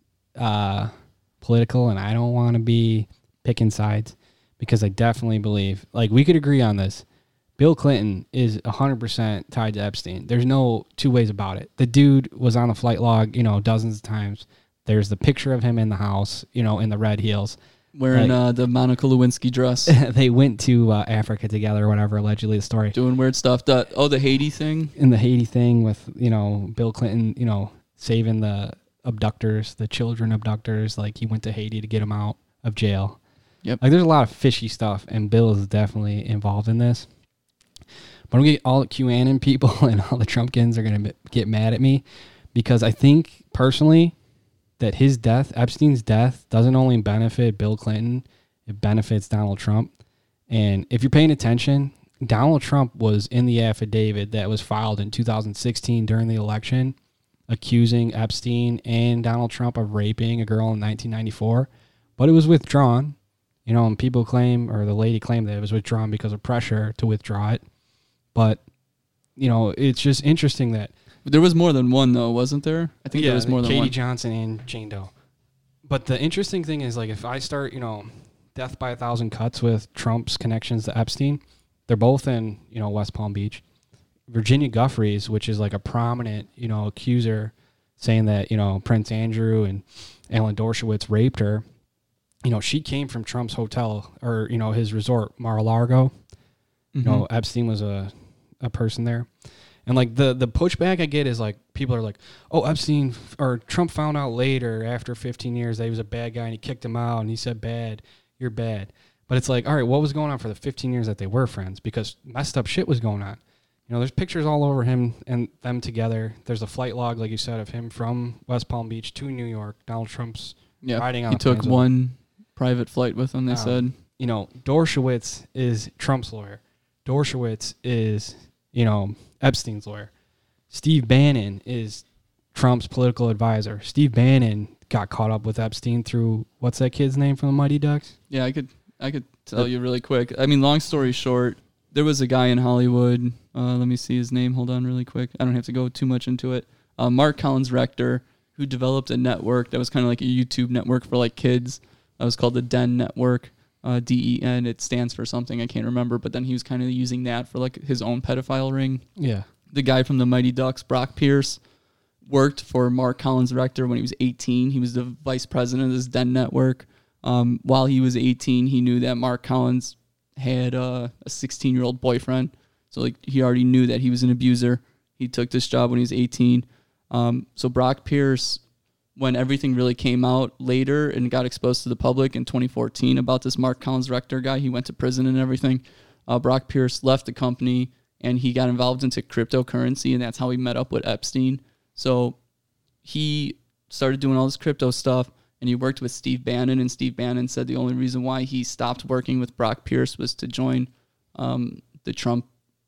political and I don't want to be picking sides because I definitely believe, like, we could agree on this. Bill Clinton is 100% tied to Epstein. There's no two ways about it. The dude was on the flight log, dozens of times. There's the picture of him in the house, in the red heels. Wearing the Monica Lewinsky dress. They went to Africa together or whatever, allegedly the story. Doing weird stuff. The Haiti thing? In the Haiti thing with, Bill Clinton, saving the abductors, the children abductors. Like, he went to Haiti to get them out of jail. Yep. Like, there's a lot of fishy stuff, and Bill is definitely involved in this. But I'm going to get all the QAnon people and all the Trumpkins are going to get mad at me because I think personally that his death, Epstein's death, doesn't only benefit Bill Clinton, it benefits Donald Trump. And if you're paying attention, Donald Trump was in the affidavit that was filed in 2016 during the election accusing Epstein and Donald Trump of raping a girl in 1994. But it was withdrawn, and people claim, or the lady claimed that it was withdrawn because of pressure to withdraw it. But, it's just interesting that... There was more than one, though, wasn't there? I think there was more than Katie one. Johnson and Jane Doe. But the interesting thing is, like, if I start, death by 1,000 cuts with Trump's connections to Epstein, they're both in, West Palm Beach. Virginia Guffreys, which is, like, a prominent, accuser saying that, Prince Andrew and Alan Dershowitz raped her, she came from Trump's hotel or, his resort, Mar-a-Lago. Mm-hmm. Epstein was a person there. And like the pushback I get is like people are like, oh, Epstein or Trump found out later after 15 years that he was a bad guy and he kicked him out and he said, bad, you're bad. But it's like, all right, what was going on for the 15 years that they were friends? Because messed up shit was going on. There's pictures all over him and them together. There's a flight log, like you said, of him from West Palm Beach to New York. Donald Trump's riding on. He took one private flight with him, they said. Dershowitz is Trump's lawyer. Dershowitz is, Epstein's lawyer. Steve Bannon is Trump's political advisor. Steve Bannon got caught up with Epstein through, what's that kid's name from the Mighty Ducks? Yeah, I could tell you really quick. I mean, long story short, there was a guy in Hollywood. Let me see his name. Hold on really quick. I don't have to go too much into it. Mark Collins Rector, who developed a network that was kind of like a YouTube network for like kids. It was called the Den Network, DEN. It stands for something I can't remember. But then he was kind of using that for like his own pedophile ring. Yeah. The guy from the Mighty Ducks, Brock Pierce, worked for Mark Collins Rector when he was 18. He was the vice president of this Den Network. While he was 18, he knew that Mark Collins had a 16-year-old boyfriend. So like he already knew that he was an abuser. He took this job when he was 18. So Brock Pierce, when everything really came out later and got exposed to the public in 2014 about this Mark Collins Rector guy, he went to prison and everything. Brock Pierce left the company and he got involved into cryptocurrency, and that's how he met up with Epstein. So he started doing all this crypto stuff, and he worked with Steve Bannon, and Steve Bannon said the only reason why he stopped working with Brock Pierce was to join the Trump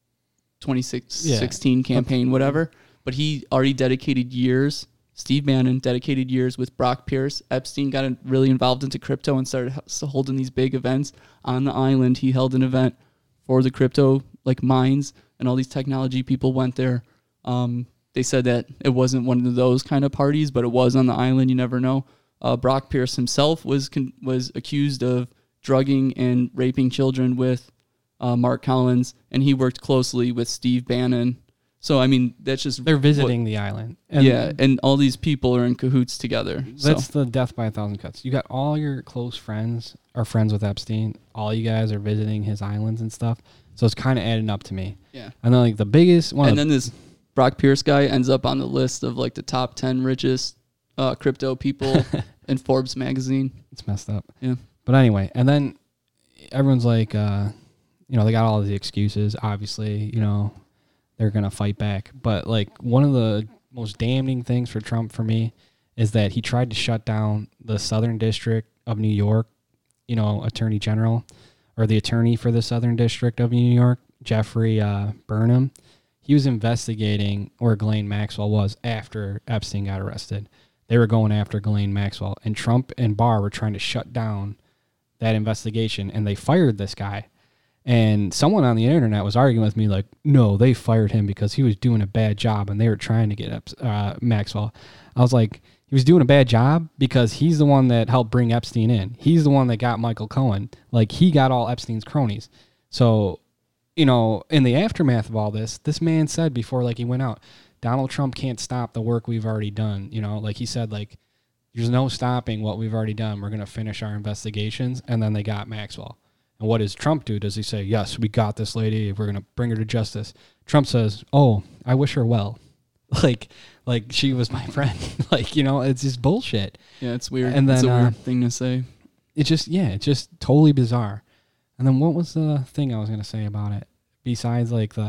2016 campaign, whatever. But he already dedicated years, Steve Bannon dedicated years with Brock Pierce. Epstein got really involved into crypto and started holding these big events. On the island, he held an event for the crypto like mines, and all these technology people went there. They said that it wasn't one of those kind of parties, but it was on the island. You never know. Brock Pierce himself was accused of drugging and raping children with Mark Collins, and he worked closely with Steve Bannon. So, I mean, that's just... They're visiting the island. And and all these people are in cahoots together. That's the death by 1,000 cuts. You got all your close friends are friends with Epstein. All you guys are visiting his islands and stuff. So it's kind of adding up to me. Yeah. And then, like, the biggest one... And then this Brock Pierce guy ends up on the list of, like, the top 10 richest crypto people in Forbes magazine. It's messed up. Yeah. But anyway, and then everyone's like, they got all the excuses. Obviously, they're going to fight back. But, like, one of the most damning things for Trump for me is that he tried to shut down the Southern District of New York, Attorney General, or the attorney for the Southern District of New York, Jeffrey Burnham. He was investigating where Ghislaine Maxwell was after Epstein got arrested. They were going after Ghislaine Maxwell, and Trump and Barr were trying to shut down that investigation, and they fired this guy. And someone on the internet was arguing with me like, no, they fired him because he was doing a bad job, and they were trying to get Maxwell. I was like, he was doing a bad job because he's the one that helped bring Epstein in. He's the one that got Michael Cohen. Like, he got all Epstein's cronies. So, in the aftermath of all this man said before, like, he went out, Donald Trump can't stop the work we've already done. Like he said, like, there's no stopping what we've already done. We're going to finish our investigations. And then they got Maxwell. And what does Trump do? Does he say, yes, we got this lady. We're going to bring her to justice? Trump says, oh, I wish her well. Like she was my friend. It's just bullshit. Yeah, it's weird. And then, it's a weird thing to say. It's just totally bizarre. And then what was the thing I was going to say about it? Besides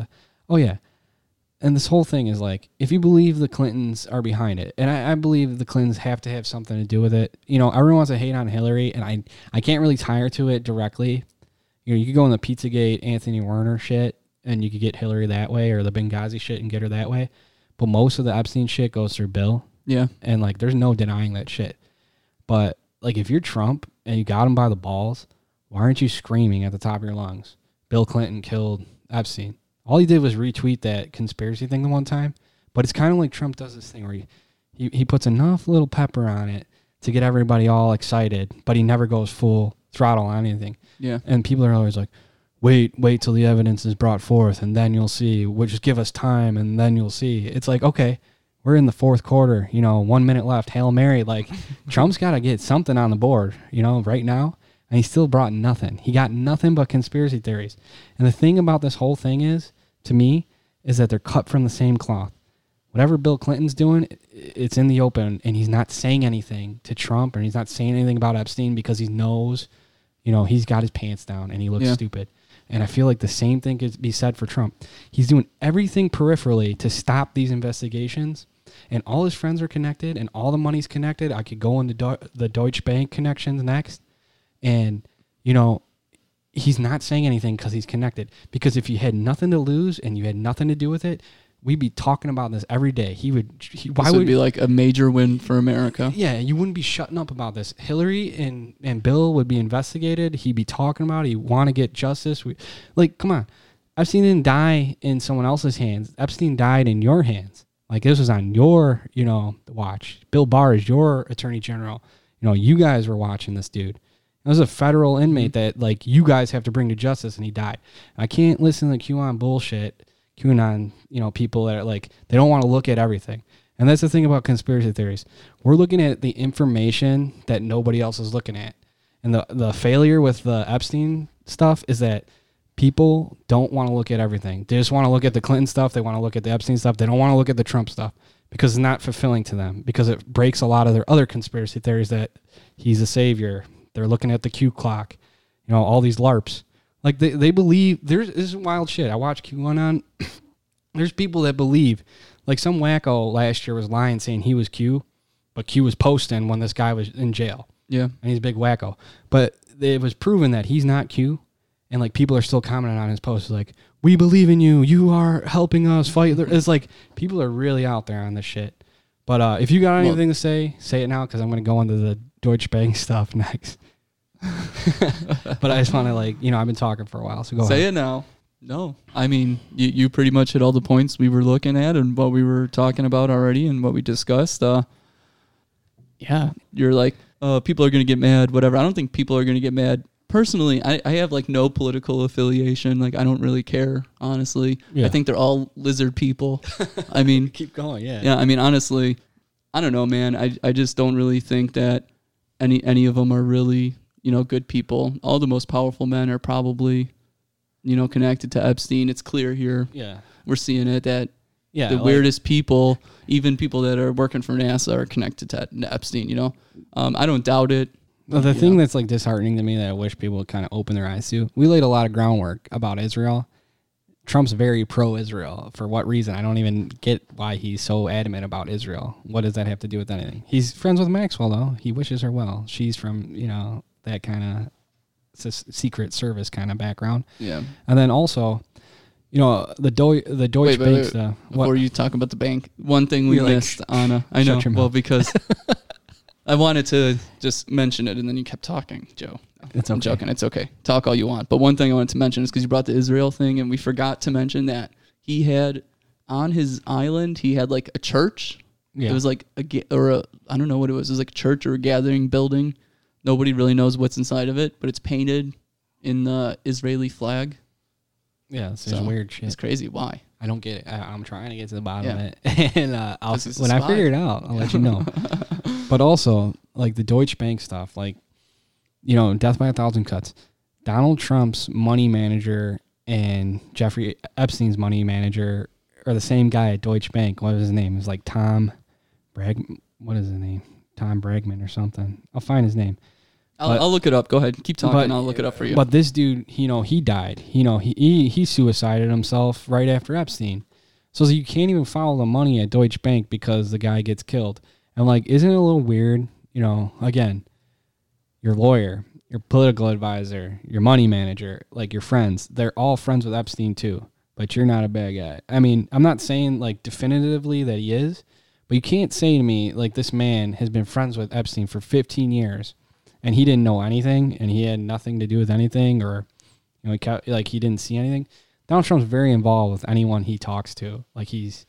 and this whole thing is like, if you believe the Clintons are behind it, and I believe the Clintons have to have something to do with it. Everyone wants to hate on Hillary, and I can't really tie her to it directly. You could go in the Pizzagate, Anthony Werner shit, and you could get Hillary that way, or the Benghazi shit and get her that way. But most of the Epstein shit goes through Bill. Yeah. And, like, there's no denying that shit. But, like, if you're Trump and you got him by the balls, why aren't you screaming at the top of your lungs, Bill Clinton killed Epstein? All he did was retweet that conspiracy thing the one time. But it's kind of like Trump does this thing where he puts enough little pepper on it to get everybody all excited, but he never goes full throttle on anything. Yeah. And people are always like, wait till the evidence is brought forth, and then you'll see. Just give us time, and then you'll see. It's like, okay, we're in the fourth quarter, 1 minute left, Hail Mary. Like, Trump's got to get something on the board, right now. And he still brought nothing. He got nothing but conspiracy theories. And the thing about this whole thing is, to me, is that they're cut from the same cloth. Whatever Bill Clinton's doing, it's in the open, and he's not saying anything to Trump, or he's not saying anything about Epstein because he knows, he's got his pants down and he looks stupid. And I feel like the same thing could be said for Trump. He's doing everything peripherally to stop these investigations, and all his friends are connected, and all the money's connected. I could go into the Deutsche Bank connections next, and, he's not saying anything because he's connected. Because if you had nothing to lose and you had nothing to do with it, we'd be talking about this every day. Why would be like a major win for America? Yeah, you wouldn't be shutting up about this. Hillary and Bill would be investigated. He'd be talking about it. He'd want to get justice. Come on. Epstein didn't die in someone else's hands. Epstein died in your hands. Like, this was on your, watch. Bill Barr is your attorney general. You guys were watching this dude. It was a federal inmate that, you guys have to bring to justice, and he died. I can't listen to QAnon bullshit. QAnon, people that are they don't want to look at everything. And that's the thing about conspiracy theories. We're looking at the information that nobody else is looking at. And the failure with the Epstein stuff is that people don't want to look at everything. They just want to look at the Clinton stuff. They want to look at the Epstein stuff. They don't want to look at the Trump stuff because it's not fulfilling to them, because it breaks a lot of their other conspiracy theories that he's a savior. They're looking at the Q clock, all these LARPs. They believe this is wild shit. I watch QAnon. There's people that believe, some wacko last year was lying saying he was Q, but Q was posting when this guy was in jail. Yeah. And he's a big wacko. But it was proven that he's not Q, and people are still commenting on his posts we believe in you. You are helping us fight. It's people are really out there on this shit. But if you got anything to say it now, because I'm going to go into the Deutsche Bank stuff next. But I just want to I've been talking for a while, so go ahead. Say it now. No, I mean, you pretty much hit all the points we were looking at and what we were talking about already and what we discussed. Yeah, you're people are going to get mad, whatever. I don't think people are going to get mad. Personally, I have no political affiliation. I don't really care, honestly. Yeah. I think they're all lizard people. I mean, keep going. Yeah. Yeah. I mean, honestly, I don't know, man. I just don't really think that any of them are really, good people. All the most powerful men are probably, connected to Epstein. It's clear here. Yeah. We're seeing it that the weirdest people, even people that are working for NASA, are connected to Epstein, I don't doubt it. Well, the thing that's disheartening to me that I wish people would kind of open their eyes to, we laid a lot of groundwork about Israel. Trump's very pro-Israel. For what reason? I don't even get why he's so adamant about Israel. What does that have to do with anything? He's friends with Maxwell, though. He wishes her well. She's from, that kind of secret service kind of background. Yeah. And then also, the Deutsche Bank stuff. Before you talk about the bank, one thing we missed, Anna. I know. Well, because I wanted to just mention it, and then you kept talking, Joe. I'm joking. It's okay. Talk all you want. But one thing I wanted to mention is because you brought the Israel thing, and we forgot to mention that he had on his island, he had a church. Yeah. It was I don't know what it was. It was a church or a gathering building. Nobody really knows what's inside of it, but it's painted in the Israeli flag. Yeah, it's weird shit. It's crazy. Why? I don't get it. I'm trying to get to the bottom of it. And when I figure it out, I'll let you know. But also, the Deutsche Bank stuff, death by 1,000 cuts. Donald Trump's money manager and Jeffrey Epstein's money manager are the same guy at Deutsche Bank. What was his name? It was Tom Bragg. What is his name? Tom Bragman or something. I'll find his name. I'll look it up. Go ahead. Keep talking. I'll look it up for you. But this dude, he died. He suicided himself right after Epstein. So you can't even follow the money at Deutsche Bank because the guy gets killed. And isn't it a little weird? Again, your lawyer, your political advisor, your money manager, your friends, they're all friends with Epstein too. But you're not a bad guy. I mean, I'm not saying definitively that he is, but you can't say to me this man has been friends with Epstein for 15 years. And he didn't know anything, and he had nothing to do with anything, or he didn't see anything. Donald Trump's very involved with anyone he talks to. He's,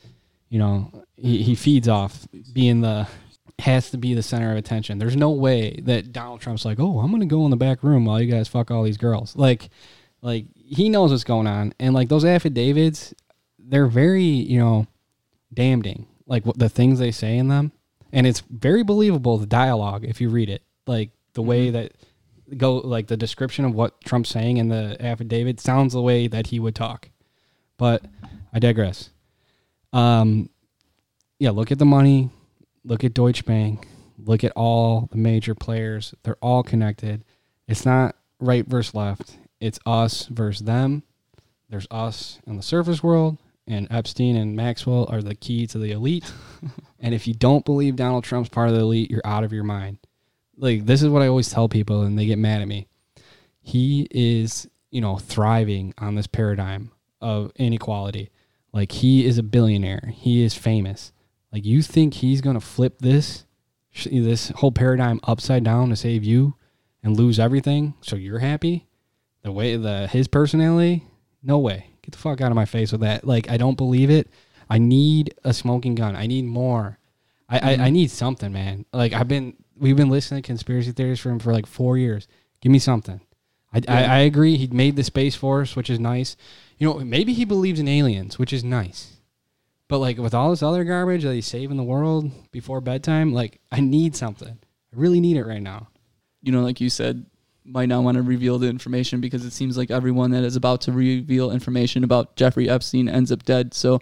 he feeds off being has to be the center of attention. There's no way that Donald Trump's I'm going to go in the back room while you guys fuck all these girls. He knows what's going on, and those affidavits, they're very damning. like what the things they say in them, and it's very believable, the dialogue, if you read it, like the way that like the description of what Trump's saying in the affidavit sounds the way that he would talk. But I digress. Yeah, look at the money, look at Deutsche Bank, look at all the major players. They're all connected. It's not right versus left. It's us versus them. There's us in the surface world, and Epstein and Maxwell are the key to the elite. And if you don't believe Donald Trump's part of the elite, you're out of your mind. Like, this is what I always tell people, and they get mad at me. He is, thriving on this paradigm of inequality. Like, he is a billionaire. He is famous. Like, you think he's going to flip this whole paradigm upside down to save you and lose everything so you're happy? His personality? No way. Get the fuck out of my face with that. Like, I don't believe it. I need a smoking gun. I need more. I need something, man. Like, we've been listening to conspiracy theories for him for like 4 years. Give me something. I agree. He made the Space Force, which is nice. Maybe he believes in aliens, which is nice. But like with all this other garbage that he's saving the world before bedtime, like I need something. I really need it right now. Like you said, might not want to reveal the information because it seems like everyone that is about to reveal information about Jeffrey Epstein ends up dead. So,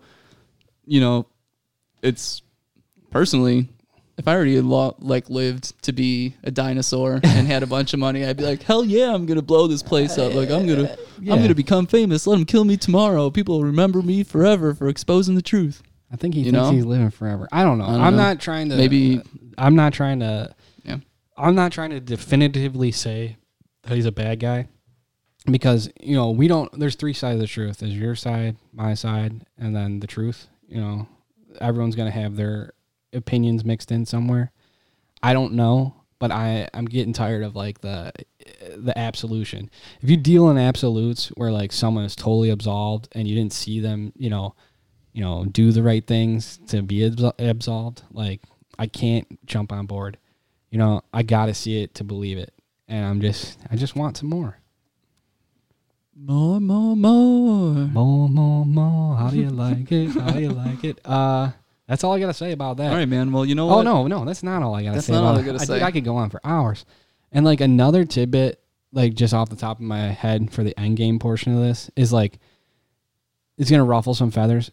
it's personally, if I already lived to be a dinosaur and had a bunch of money, I'd be like, hell yeah, I'm gonna blow this place up. Like I'm gonna become famous. Let them kill me tomorrow. People will remember me forever for exposing the truth. I think he thinks he's living forever. I don't know. I'm not trying to. I'm not trying to. Yeah. I'm not trying to definitively say that he's a bad guy, because we don't. There's three sides of the truth. There's your side, my side, and then the truth. Everyone's gonna have their opinions mixed in somewhere. I don't know, but I'm getting tired of like the absolution. If you deal in absolutes where like someone is totally absolved and you didn't see them, do the right things to be absolved, like I can't jump on board. I got to see it to believe it, and I just want some more. More. How do you like it? How do you like it? That's all I got to say about that. All right, man. Well, you know what? Oh, no, that's not all I got to say. That's not all I got to say. I could go on for hours. And like another tidbit, like just off the top of my head for the end game portion of this is like, it's going to ruffle some feathers.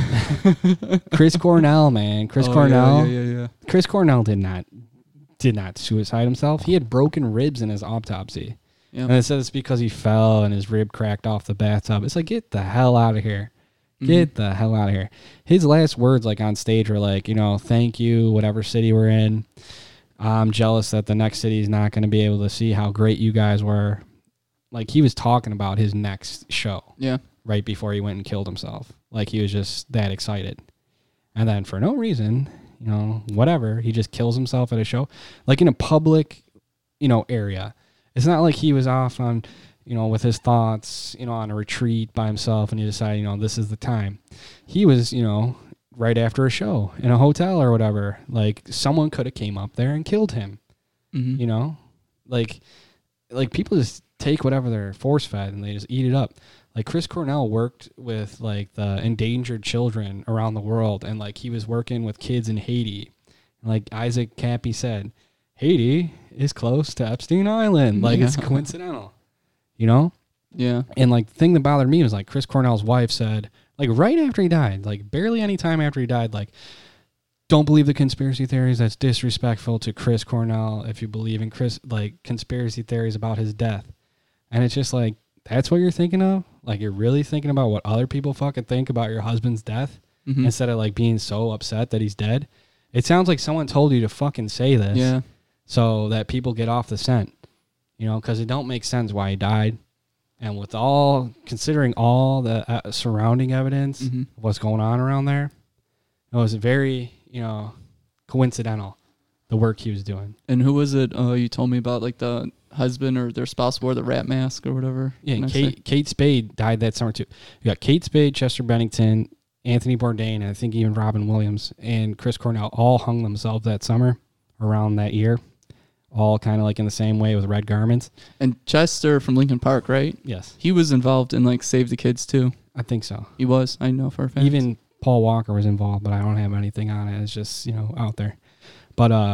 Chris Cornell, man. Cornell. Yeah. Chris Cornell did not suicide himself. He had broken ribs in his autopsy. Yep. And it says it's because he fell and his rib cracked off the bathtub. It's like, get the hell out of here. Get the hell out of here. His last words like on stage were like, thank you, whatever city we're in. I'm jealous that the next city is not going to be able to see how great you guys were. Like he was talking about his next show. Yeah. Right before he went and killed himself. Like he was just that excited. And then for no reason, whatever, he just kills himself at a show. Like in a public, area. It's not like he was off on, with his thoughts, on a retreat by himself and he decided, this is the time. He was, right after a show in a hotel or whatever. Like someone could have came up there and killed him. Mm-hmm. Like people just take whatever they're force fed and they just eat it up. Like Chris Cornell worked with like the endangered children around the world, and like he was working with kids in Haiti. Like Isaac Cappy said, Haiti is close to Epstein Island. Like it's coincidental, Yeah. And like the thing that bothered me was like Chris Cornell's wife said, like right after he died, like barely any time after he died, like don't believe the conspiracy theories. That's disrespectful to Chris Cornell if you believe in conspiracy theories about his death. And it's just like, that's what you're thinking of? Like you're really thinking about what other people fucking think about your husband's death instead of like being so upset that he's dead? It sounds like someone told you to fucking say this so that people get off the scent, because it don't make sense why he died. And with considering all the surrounding evidence of what's going on around there, it was very, coincidental, the work he was doing. And who was it you told me about, like the husband or their spouse wore the rat mask or whatever? Yeah, Kate Spade died that summer too. You got Kate Spade, Chester Bennington, Anthony Bourdain, and I think even Robin Williams and Chris Cornell all hung themselves that summer around that year. All kind of like in the same way with red garments. And Chester from Lincoln Park, right? Yes. He was involved in like Save the Kids too. I think so. He was. I know for a fact. Even Paul Walker was involved, but I don't have anything on it. It's just, out there. But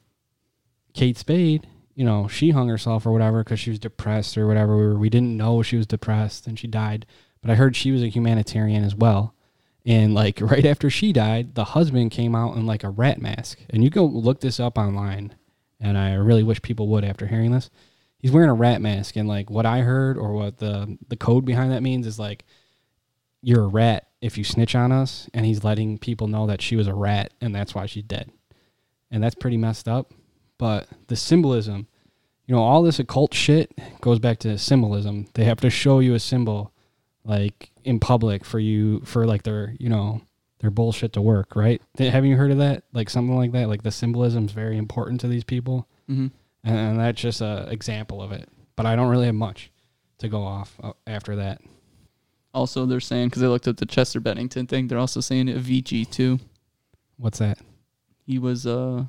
Kate Spade, she hung herself or whatever because she was depressed or whatever. We didn't know she was depressed and she died. But I heard she was a humanitarian as well. And like right after she died, the husband came out in like a rat mask. And you go look this up online. And I really wish people would after hearing this. He's wearing a rat mask. And like what I heard or what the code behind that means is like, you're a rat if you snitch on us. And he's letting people know that she was a rat and that's why she's dead. And that's pretty messed up. But the symbolism, all this occult shit goes back to symbolism. They have to show you a symbol like in public for like their, their bullshit to work, right? Haven't you heard of that? Like something like that? Like the symbolism is very important to these people. Mm-hmm. And that's just an example of it. But I don't really have much to go off after that. Also, they're saying, because I looked at the Chester Bennington thing, they're also saying Avicii too. What's that? He was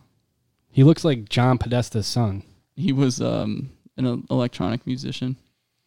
he looks like John Podesta's son. He was an electronic musician.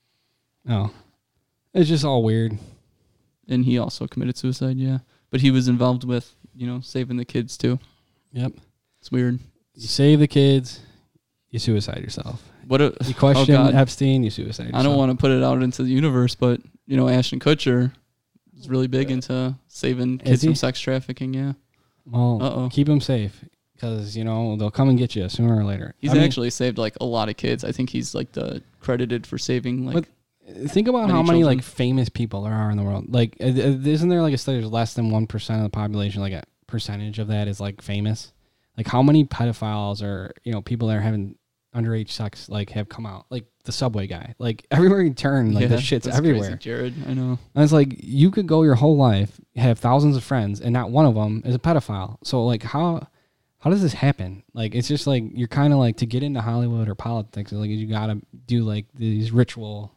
Oh. It's just all weird. And he also committed suicide, yeah. But he was involved with, saving the kids too. Yep. It's weird. You save the kids, you suicide yourself. You question Epstein, you suicide yourself. I don't want to put it out into the universe, but, Ashton Kutcher is really big into saving kids from sex trafficking, yeah. Well, keep them safe. Because, they'll come and get you sooner or later. He's actually saved, like, a lot of kids. I think he's, like, credited for saving, like... But think about how many, like, famous people there are in the world. Like, isn't there, like, a study there's less than 1% of the population, like, a percentage of that is, like, famous? Like, how many pedophiles or, people that are having underage sex, like, have come out? Like, the Subway guy. Like, everywhere you turn, like, this shit's everywhere. Crazy, Jared, I know. And it's like, you could go your whole life, have thousands of friends, and not one of them is a pedophile. So, like, how does this happen? Like, it's just like, you're kind of like, to get into Hollywood or politics, like, you got to do like these ritual,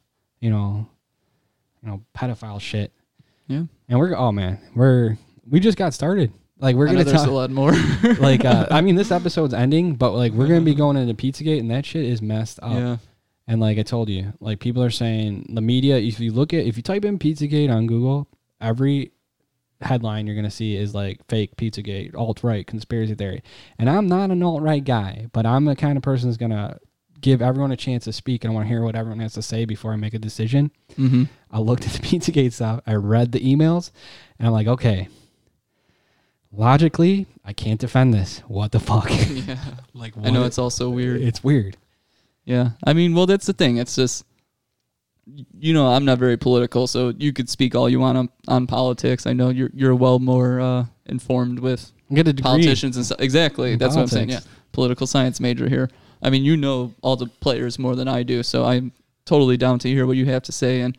pedophile shit. Yeah. And we just got started. Like, we're going to there's a lot more. like, this episode's ending, but like, we're going to be going into Pizzagate and that shit is messed up. Yeah. And like I told you, like, people are saying the media, if you type in Pizzagate on Google, every headline you're going to see is like fake Pizzagate, alt-right, conspiracy theory. And I'm not an alt-right guy, but I'm the kind of person that's going to give everyone a chance to speak, and I want to hear what everyone has to say before I make a decision. Mm-hmm. I looked at the Pizzagate stuff, I read the emails, and I'm like, okay, logically, I can't defend this. What the fuck? Yeah. Like, what? I know, it's also weird. It's weird. Yeah. Well, that's the thing. It's just, I'm not very political, so you could speak all you want on politics. I know you're well more informed with politicians and stuff. Exactly. That's politics. What I'm saying. Yeah. Political science major here. All the players more than I do, so I'm totally down to hear what you have to say. And,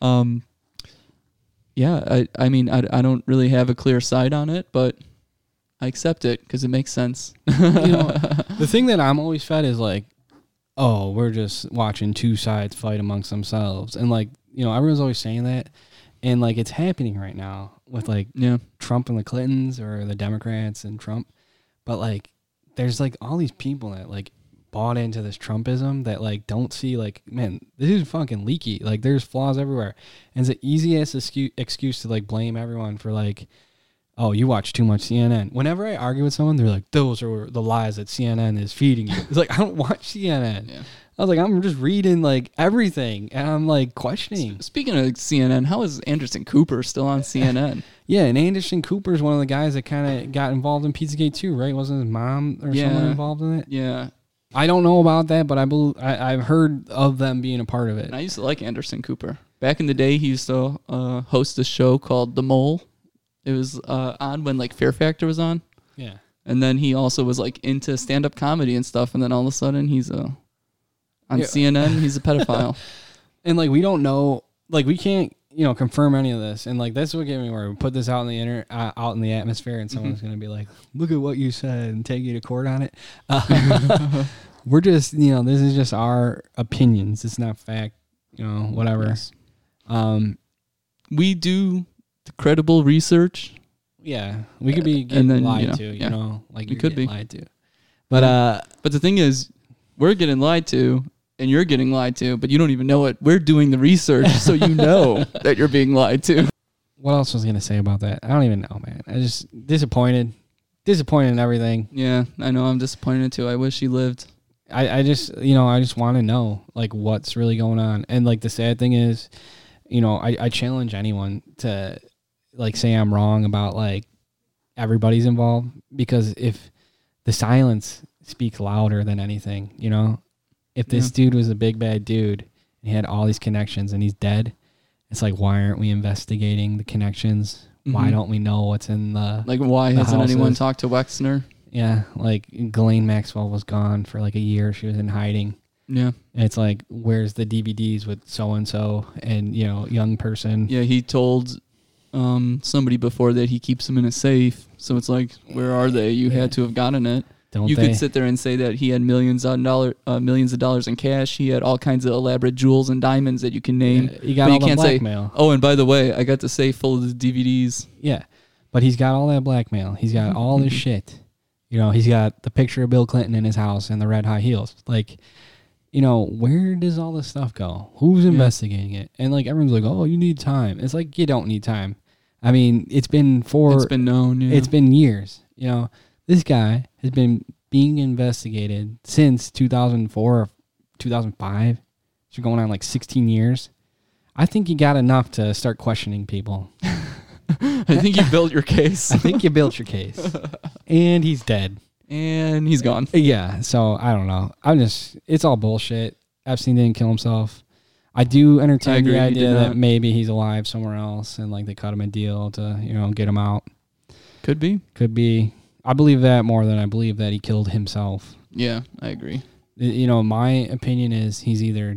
I don't really have a clear side on it, but I accept it because it makes sense. The thing that I'm always fed is like, oh, we're just watching two sides fight amongst themselves. And like, everyone's always saying that. And like, it's happening right now with like Trump and the Clintons or the Democrats and Trump. But like, there's like all these people that like bought into this Trumpism that like don't see like, man, this is fucking leaky. Like, there's flaws everywhere. And it's the easiest excuse to like blame everyone for like, oh, you watch too much CNN. Whenever I argue with someone, they're like, those are the lies that CNN is feeding you. It's like, I don't watch CNN. Yeah. I was like, I'm just reading like everything, and I'm like questioning. Speaking of CNN, how is Anderson Cooper still on CNN? Yeah, and Anderson Cooper is one of the guys that kind of got involved in Pizzagate too, right? Wasn't his mom or someone involved in it? Yeah. I don't know about that, but I've heard of them being a part of it. And I used to like Anderson Cooper. Back in the day, he used to host a show called The Mole. It was on when like Fear Factor was on. Yeah. And then he also was like into stand-up comedy and stuff. And then all of a sudden he's on CNN. He's a pedophile. And like, we don't know, like we can't, confirm any of this. And like, that's what gave me worried. We put this out in the out in the atmosphere, and someone's going to be like, look at what you said and take you to court on it. We're just, this is just our opinions. It's not fact, whatever. Yes. We do credible research. Yeah, we could be getting lied to, like you could be lied to. But the thing is, we're getting lied to, and you're getting lied to, but you don't even know it. We're doing the research, so you know that you're being lied to. what else was I gonna say about that? I don't even know, man. I just disappointed in everything. Yeah, I know. I'm disappointed too. I wish he lived. I just I just want to know like what's really going on. And like the sad thing is, I challenge anyone to like say I'm wrong about like everybody's involved, because if the silence speaks louder than anything, if this dude was a big bad dude and he had all these connections and he's dead, it's like, why aren't we investigating the connections? Mm-hmm. Why don't we know what's in the why hasn't anyone talked to Wexner? Yeah, like Ghislaine Maxwell was gone for like a year. She was in hiding. Yeah. And it's like, where's the DVDs with so-and-so and, young person? Yeah, he told somebody before that he keeps them in a safe. So it's like, where are they? You had to have gotten it. You could sit there and say that he had millions of dollars in cash. He had all kinds of elaborate jewels and diamonds that you can name. Yeah, you got all the blackmail. Say, oh, and by the way, I got the safe full of the DVDs. Yeah, but he's got all that blackmail. He's got all this shit. He's got the picture of Bill Clinton in his house and the red high heels. Like, where does all this stuff go? Who's investigating it? And like everyone's like, oh, you need time. It's like, you don't need time. I mean, it's been known. Yeah. It's been years. This guy has been being investigated since 2004 or 2005. So going on like 16 years. I think you got enough to start questioning people. I think you built your case. I think you built your case. And he's dead. And he's gone. Yeah, so I don't know. It's all bullshit. Epstein didn't kill himself. I do entertain the idea that maybe he's alive somewhere else and like they cut him a deal to, get him out. Could be. I believe that more than I believe that he killed himself. Yeah, I agree. My opinion is he's either,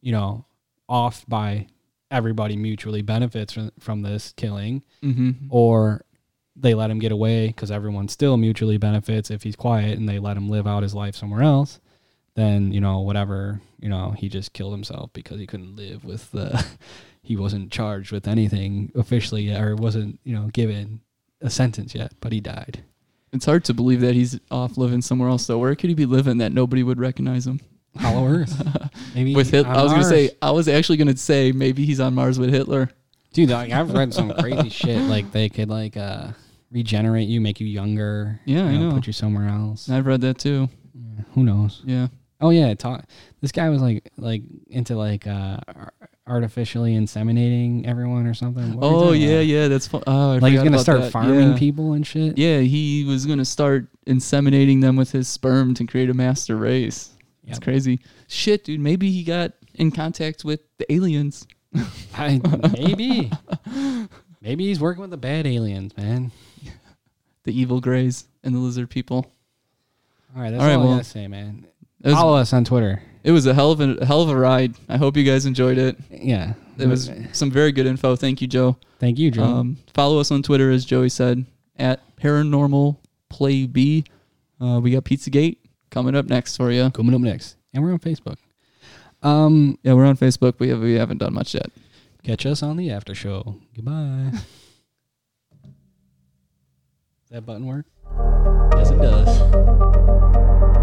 off by everybody mutually benefits from this killing, or they let him get away because everyone still mutually benefits if he's quiet and they let him live out his life somewhere else. Then, whatever, he just killed himself because he couldn't live with he wasn't charged with anything officially or wasn't, given a sentence yet, but he died. It's hard to believe that he's off living somewhere else, though. Where could he be living that nobody would recognize him? Hollow Earth. Maybe with Hitler. I was actually going to say maybe he's on Mars with Hitler. Dude, I've read some crazy shit. Like they could regenerate you, make you younger. Yeah, I know. Put you somewhere else. I've read that too. Yeah, who knows? Yeah. Oh yeah, this guy was like into artificially inseminating everyone or something. Yeah, that's fun. Oh, he's gonna start farming people and shit. Yeah, he was gonna start inseminating them with his sperm to create a master race. It's crazy. Shit, dude. Maybe he got in contact with the aliens. Maybe he's working with the bad aliens, man. The evil greys and the lizard people. All right, that's all I gotta say, man. Follow us on Twitter. It was a hell of a ride. I hope you guys enjoyed it. Yeah. It was some very good info. Thank you, Joe. Thank you, Joe. Follow us on Twitter, as Joey said, at ParanormalPlayB. We got Pizzagate coming up next for you. Coming up next. And we're on Facebook. Yeah, we're on Facebook. We haven't done much yet. Catch us on the after show. Goodbye. Does that button work? Yes, it does.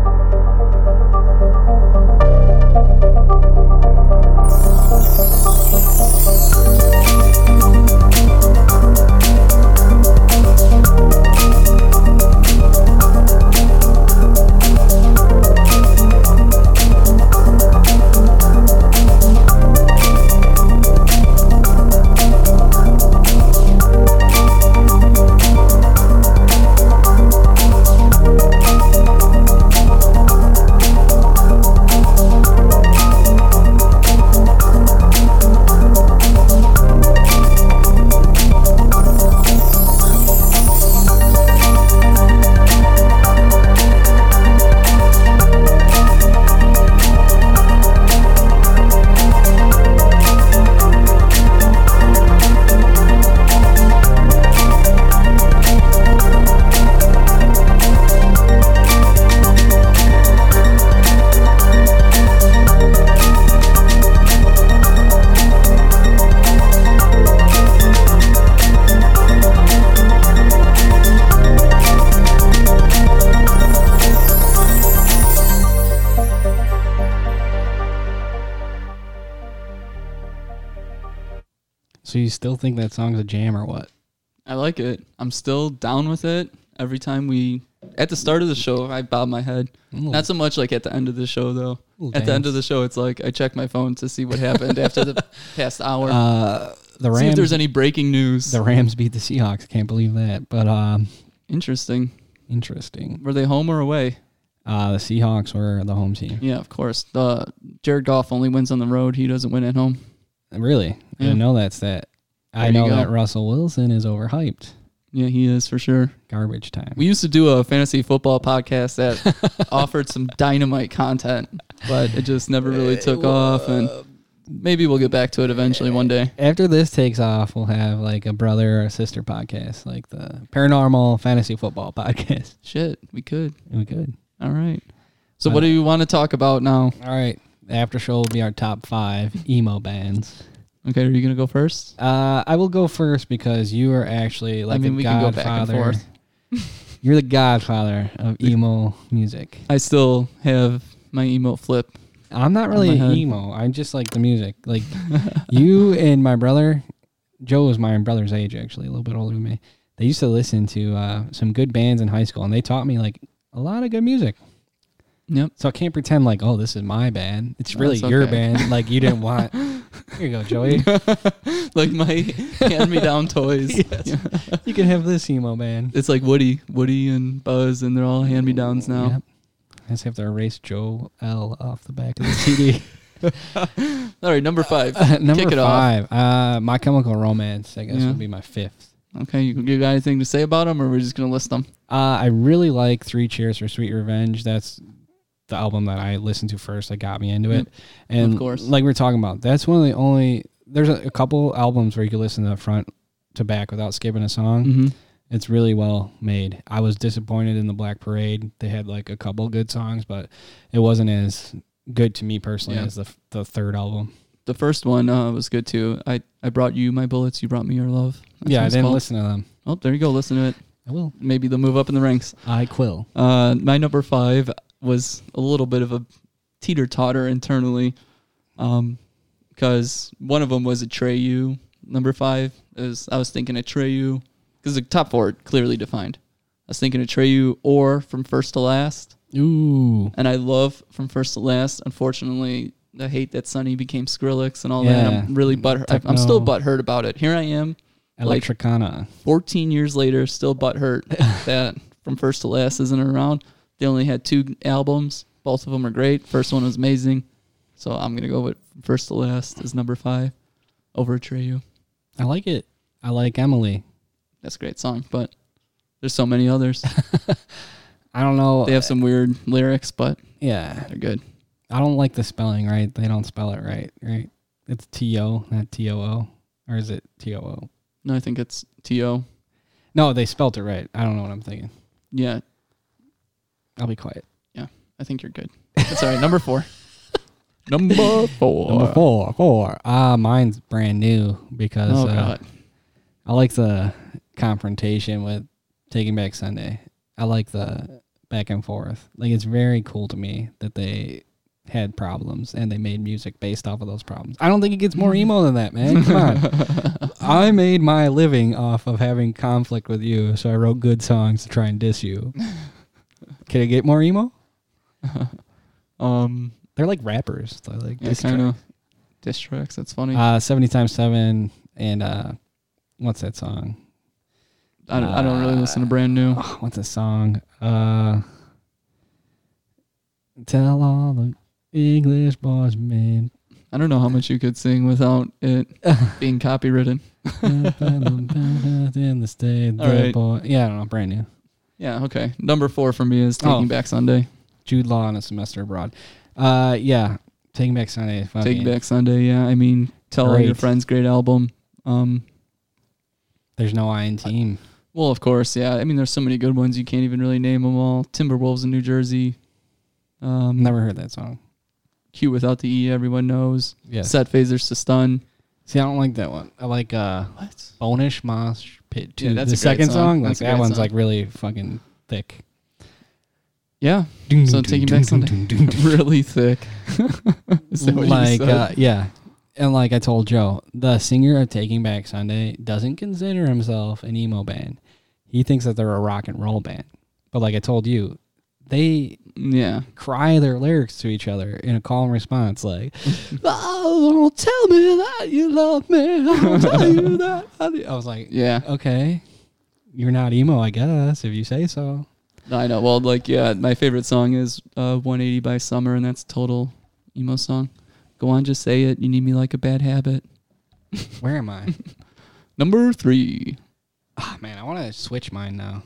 So you still think that song's a jam or what? I like it. I'm still down with it. Every time at the start of the show, I bob my head. Not so much like at the end of the show, though. At the end of the show, it's like I check my phone to see what happened after the past hour. The Rams, see if there's any breaking news. The Rams beat the Seahawks. Can't believe that. But Interesting. Interesting. Were they home or away? The Seahawks were the home team. Yeah, of course. Jared Goff only wins on the road. He doesn't win at home. Really? I didn't know that stat. I know that Russell Wilson is overhyped. Yeah, he is for sure. Garbage time. We used to do a fantasy football podcast that offered some dynamite content, but it just never really took off. And maybe we'll get back to it eventually one day. After this takes off, we'll have like a brother or a sister podcast, like the Paranormal Fantasy Football podcast. Shit, we could. We could. All right. So what do you want to talk about now? All right. The after show will be our top 5 emo bands. Okay, are you going to go first? I will go first because you are actually like the we godfather. can go back and forth. You're the godfather of emo music. I still have my emo flip. I'm not really emo. I just like the music. Like you and my brother, Joe was my brother's age, actually, a little bit older than me. They used to listen to some good bands in high school, and they taught me like a lot of good music. Yep. So I can't pretend like, oh, this is my band. It's really your band. Like you didn't want. Here you go, Joey. Like my hand-me-down toys. Yes. Yeah. You can have this emo band. It's like Woody and Buzz, and they're all hand-me-downs now. Yep. I just have to erase Joe L off the back of the CD. All right, number 5. Number Kick it 5. My Chemical Romance, I guess, would be my 5th. Okay, you got anything to say about them, or we're just going to list them? I really like 3 Cheers for Sweet Revenge. That's the album that I listened to first that got me into it. And of course, like we were talking about, that's one of the only, there's a couple albums where you can listen to front to back without skipping a song. Mm-hmm. It's really well made. I was disappointed in the Black Parade. They had like a couple good songs, but it wasn't as good to me personally as the third album. The first one was good too. I brought you my bullets, you brought me your love. That's I didn't listen to them. Oh, there you go. Listen to it. I will. Maybe they'll move up in the ranks. I quill. My number 5 was a little bit of a teeter-totter internally, because one of them was Atreyu. Number 5 I was thinking Atreyu, because the top 4 clearly defined. I was thinking Atreyu or From First to Last. Ooh. And I love From First to Last. Unfortunately, I hate that Sonny became Skrillex and all that. I'm really butthurt. I'm still butthurt about it. Here I am, Electricana. 14 years later, still butthurt that From First to Last isn't around. They only had 2 albums. Both of them are great. First one was amazing. So I'm going to go with From First to Last as number 5 over Atreyu. I like it. I like Emily. That's a great song, but there's so many others. I don't know. They have some weird lyrics, but yeah, they're good. I don't like the spelling, right? They don't spell it right? It's T-O, not T-O-O. Or is it T-O-O? No, I think it's T-O. No, they spelt it right. I don't know what I'm thinking. Yeah. I'll be quiet. Yeah, I think you're good. That's all right. Number 4. Number 4. Number 4. Mine's brand new because I like the confrontation with Taking Back Sunday. I like the back and forth. Like, it's very cool to me that they had problems and they made music based off of those problems. I don't think it gets more emo than that, man. Come on. I made my living off of having conflict with you, so I wrote good songs to try and diss you. Can it get more emo? They're like rappers. They're like kind of diss tracks. That's funny. 70 times 7 and what's that song? I don't really listen to brand new. What's the song? Tell all the English boys, man. I don't know how much you could sing without it being copywritten. In the state, right. Boy. Yeah, I don't know. Brand new. Yeah, okay. Number 4 for me is Taking Back Sunday. Jude Law on A Semester Abroad. Yeah, Taking Back Sunday. Taking Back Sunday, yeah. I mean, Tell All Your Friends, great album. There's no I in Team. Well, of course, yeah. I mean, there's so many good ones. You can't even really name them all. Timberwolves in New Jersey. Never heard that song. Q Without the E, everyone knows. Yes. Set Phasers to Stun. See, I don't like that one. I like what? Bonish Mosh Pit 2. Yeah, that's the second song. Like, that one's song. like really fucking thick. Yeah. So Taking Back Sunday. Really thick. Is that what you said? Yeah. And like I told Joe, the singer of Taking Back Sunday doesn't consider himself an emo band. He thinks that they're a rock and roll band. But like I told you, they cry their lyrics to each other in a calm response, like, "Oh, tell me that you love me. I'll tell you that." I was like, Yeah. okay, you're not emo, I guess, if you say so. I know. Well, like, yeah, my favorite song is 180 by Summer, and that's a total emo song. Go on, just say it. You need me like a bad habit. Where am I? Number 3. Oh, man, I want to switch mine now.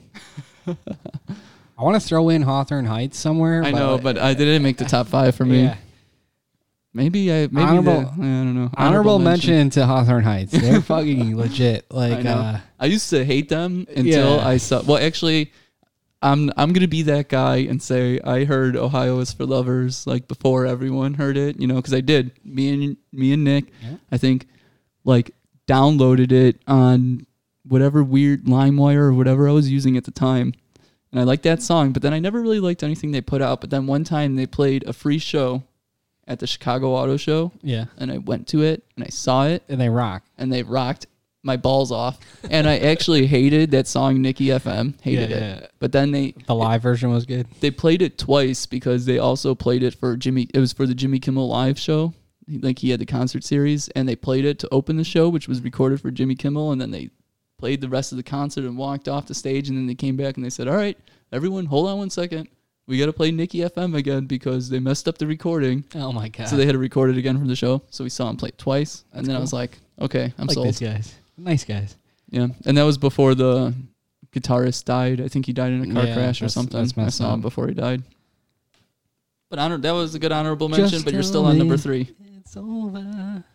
I want to throw in Hawthorne Heights somewhere. I know, but I didn't make the top 5 for me. Yeah. Maybe I don't know. Honorable mention to Hawthorne Heights. They're fucking legit. Like, I used to hate them until I saw. Well, actually, I'm gonna be that guy and say I heard Ohio is for Lovers like before everyone heard it. You know, because I did. Me and Nick, I think, like downloaded it on whatever weird LimeWire or whatever I was using at the time. And I liked that song, but then I never really liked anything they put out. But then one time they played a free show at the Chicago Auto Show. Yeah. And I went to it and I saw it. And they rock. And they rocked my balls off. And I actually hated that song, Nicky FM. Hated it. But then the live version was good. They played it twice because they also played it for it was for the Jimmy Kimmel Live show. Like he had the concert series and they played it to open the show, which was recorded for Jimmy Kimmel. And then they played the rest of the concert and walked off the stage, and then they came back and they said, "All right, everyone, hold on one second. We got to play Nicky FM again because they messed up the recording." Oh my god! So they had to record it again from the show. So we saw him play it twice, and then cool. I was like, "Okay, I'm sold." These guys, nice guys. Yeah, and that was before the guitarist died. I think he died in a car crash or something. I saw him before he died. But that was a good honorable mention. But you're still on number 3. It's over.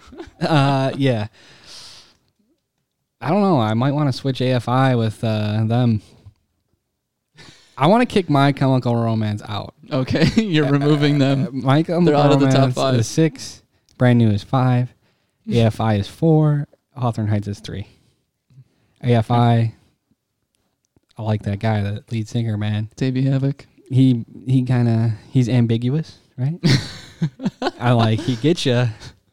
Yeah. I don't know. I might want to switch AFI with them. I want to kick My Chemical Romance out. Okay, you're removing them. My Chemical They're out Romance of the top 5. Is 6. Brand New is 5. AFI is 4. Hawthorne Heights is 3. AFI, I like that guy, the lead singer, man. Davey Havoc. He's ambiguous, right? He gets you.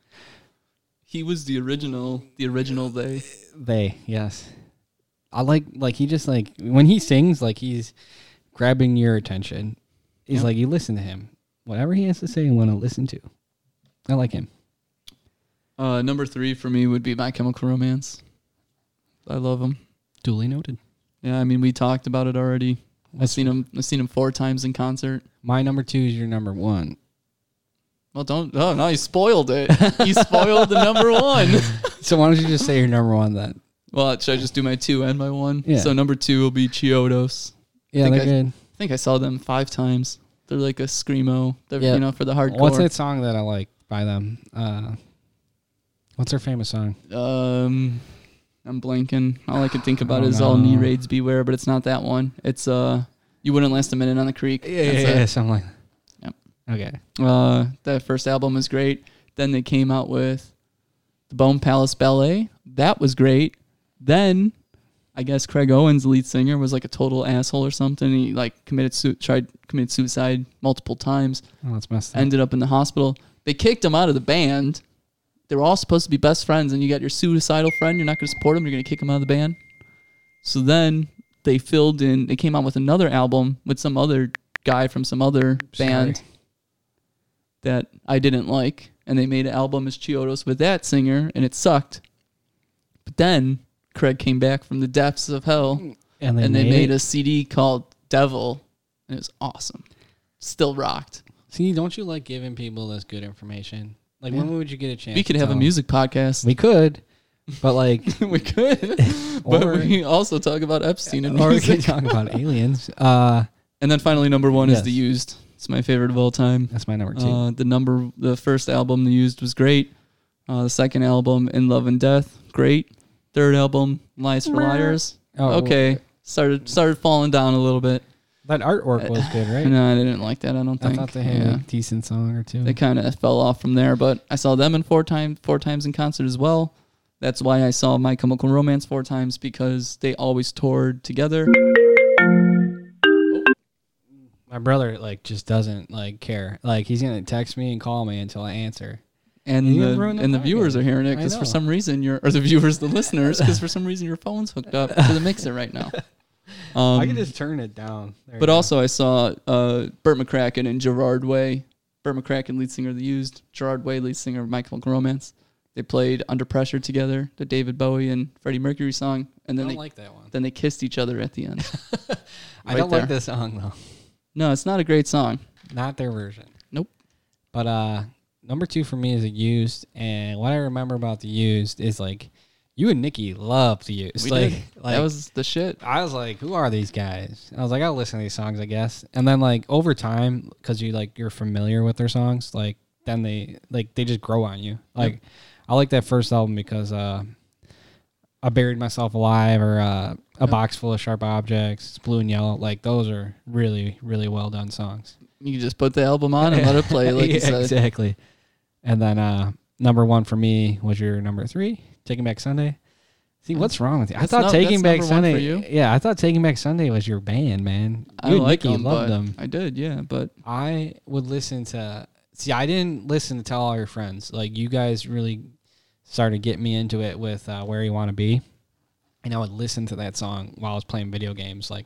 He was the original they. They, yes. I like he just when he sings, he's grabbing your attention. He's you listen to him. Whatever he has to say, I want to listen to. I like him. Number 3 for me would be My Chemical Romance. I love him. Duly noted. Yeah, I mean, we talked about it already. I've seen him 4 times in concert. My number 2 is your number 1. Well, no, you spoiled it. You spoiled the number 1. So why don't you just say your number 1 then? Well, should I just do my 2 and my 1? Yeah. So number 2 will be Chiodos. Yeah, they're good. I think I saw them 5 times. They're like a screamo. They're, for the hardcore. What's that song that I like by them? What's their famous song? I'm blanking. All I can think about is All Knee Raids Beware, but it's not that one. It's You Wouldn't Last a Minute on the Creek. Yeah, something like that. Yep. Okay. That first album was great. Then they came out with the Bone Palace Ballet. That was great. Then I guess Craig Owens, the lead singer, was like a total asshole or something. He committed suicide multiple times. Oh, that's messed up. Ended up in the hospital. They kicked him out of the band. They were all supposed to be best friends, and you got your suicidal friend. You're not going to support him. You're going to kick him out of the band. So then they came out with another album with some other guy from some other band that I didn't like, and they made an album as Chiodos with that singer, and it sucked. But then Craig came back from the depths of hell, and they made a CD called Devil, and it was awesome. Still rocked. See, don't you like giving people this good information? When would you get a chance? We could have a music podcast. We could, but we could, but we also talk about Epstein and music. Or we could talk about aliens. And then finally, number 1 is The Used. It's my favorite of all time. That's my number 2. The first album, The Used, was great. The second album, In Love and Death, great. Third album, Lies for Liars. Oh, okay, started falling down a little bit. That artwork was good, right? No, I didn't like that. I don't think. I thought they had a decent song or 2. They kind of fell off from there, but I saw them in 4 times in concert as well. That's why I saw My Chemical Romance 4 times, because they always toured together. My brother just doesn't care. He's gonna text me and call me until I answer. And You didn't ruin the the viewers podcast. are hearing it I because for know. some reason the viewers, the listeners, because for some reason your phone's hooked up to the mixer right now. I can just turn it down. There But you go. also I saw Burt McCracken and Gerard Way. Burt McCracken, lead singer of The Used. Gerard Way, lead singer of My Chemical Romance. They played Under Pressure together, the David Bowie and Freddie Mercury song, and I then don't like that one. they kissed each other at the end. I Right don't there. like this song though. No, it's not a great song. Not their version. Nope. But number 2 for me is The Used, and what I remember about The Used is like you and Nikki loved The Used. We like, did. like That was the shit. I was like, who are these guys? I was like, I'll listen to these songs, I guess. And then like over time, because you're familiar with their songs, like then they just grow on you. Like I like that first album because I Buried Myself Alive or A Box Full of Sharp Objects, Blue and Yellow. Like those are really, really well done songs. You can just put the album on and let it play, like you said. Exactly. And then number 1 for me was your number 3, Taking Back Sunday. See, what's wrong with you? I thought Taking Back that's number one Sunday. for you? Yeah, I thought Taking Back Sunday was your band, man. I You and like Nikki them, loved but them. I did, yeah. But I would listen to. See, I didn't listen to Tell All Your Friends. Like you guys really started getting me into it with Where You Want to Be, and I would listen to that song while I was playing video games, like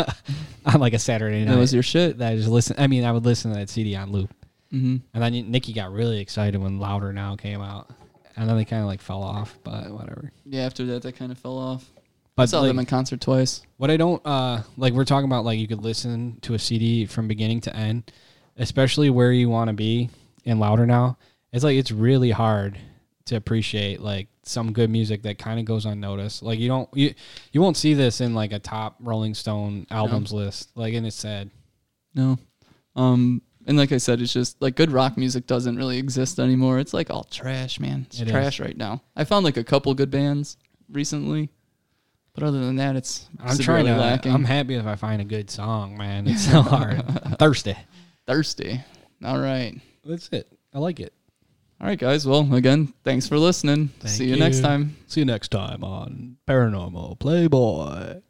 on like a Saturday night. that was your shit. That I just listen. I mean, I would listen to that CD on loop, Mm-hmm. and then Nikki got really excited when Louder Now came out, and then they kind of like fell off. But whatever. Yeah, after that, that kind of fell off. I But saw like, them in concert twice. what I don't like, we're talking about like you could listen to a CD from beginning to end, especially Where You Want to Be and Louder Now. It's like it's really hard to appreciate like some good music that kind of goes unnoticed. Like you won't see this in like a top Rolling Stone albums list. Like, and it's sad. No. And like I said, it's just like good rock music doesn't really exist anymore. It's like all trash, man. It's It trash right now. I found like a couple good bands recently, but other than that, it's I'm severely trying to. lacking. I'm happy if I find a good song, man. It's so hard. I'm thirsty. Thirsty. All right. That's it. I like it. All right, guys. Well, again, thanks for listening. Thank See you next you. time. See you next time on Paranormal Playboy.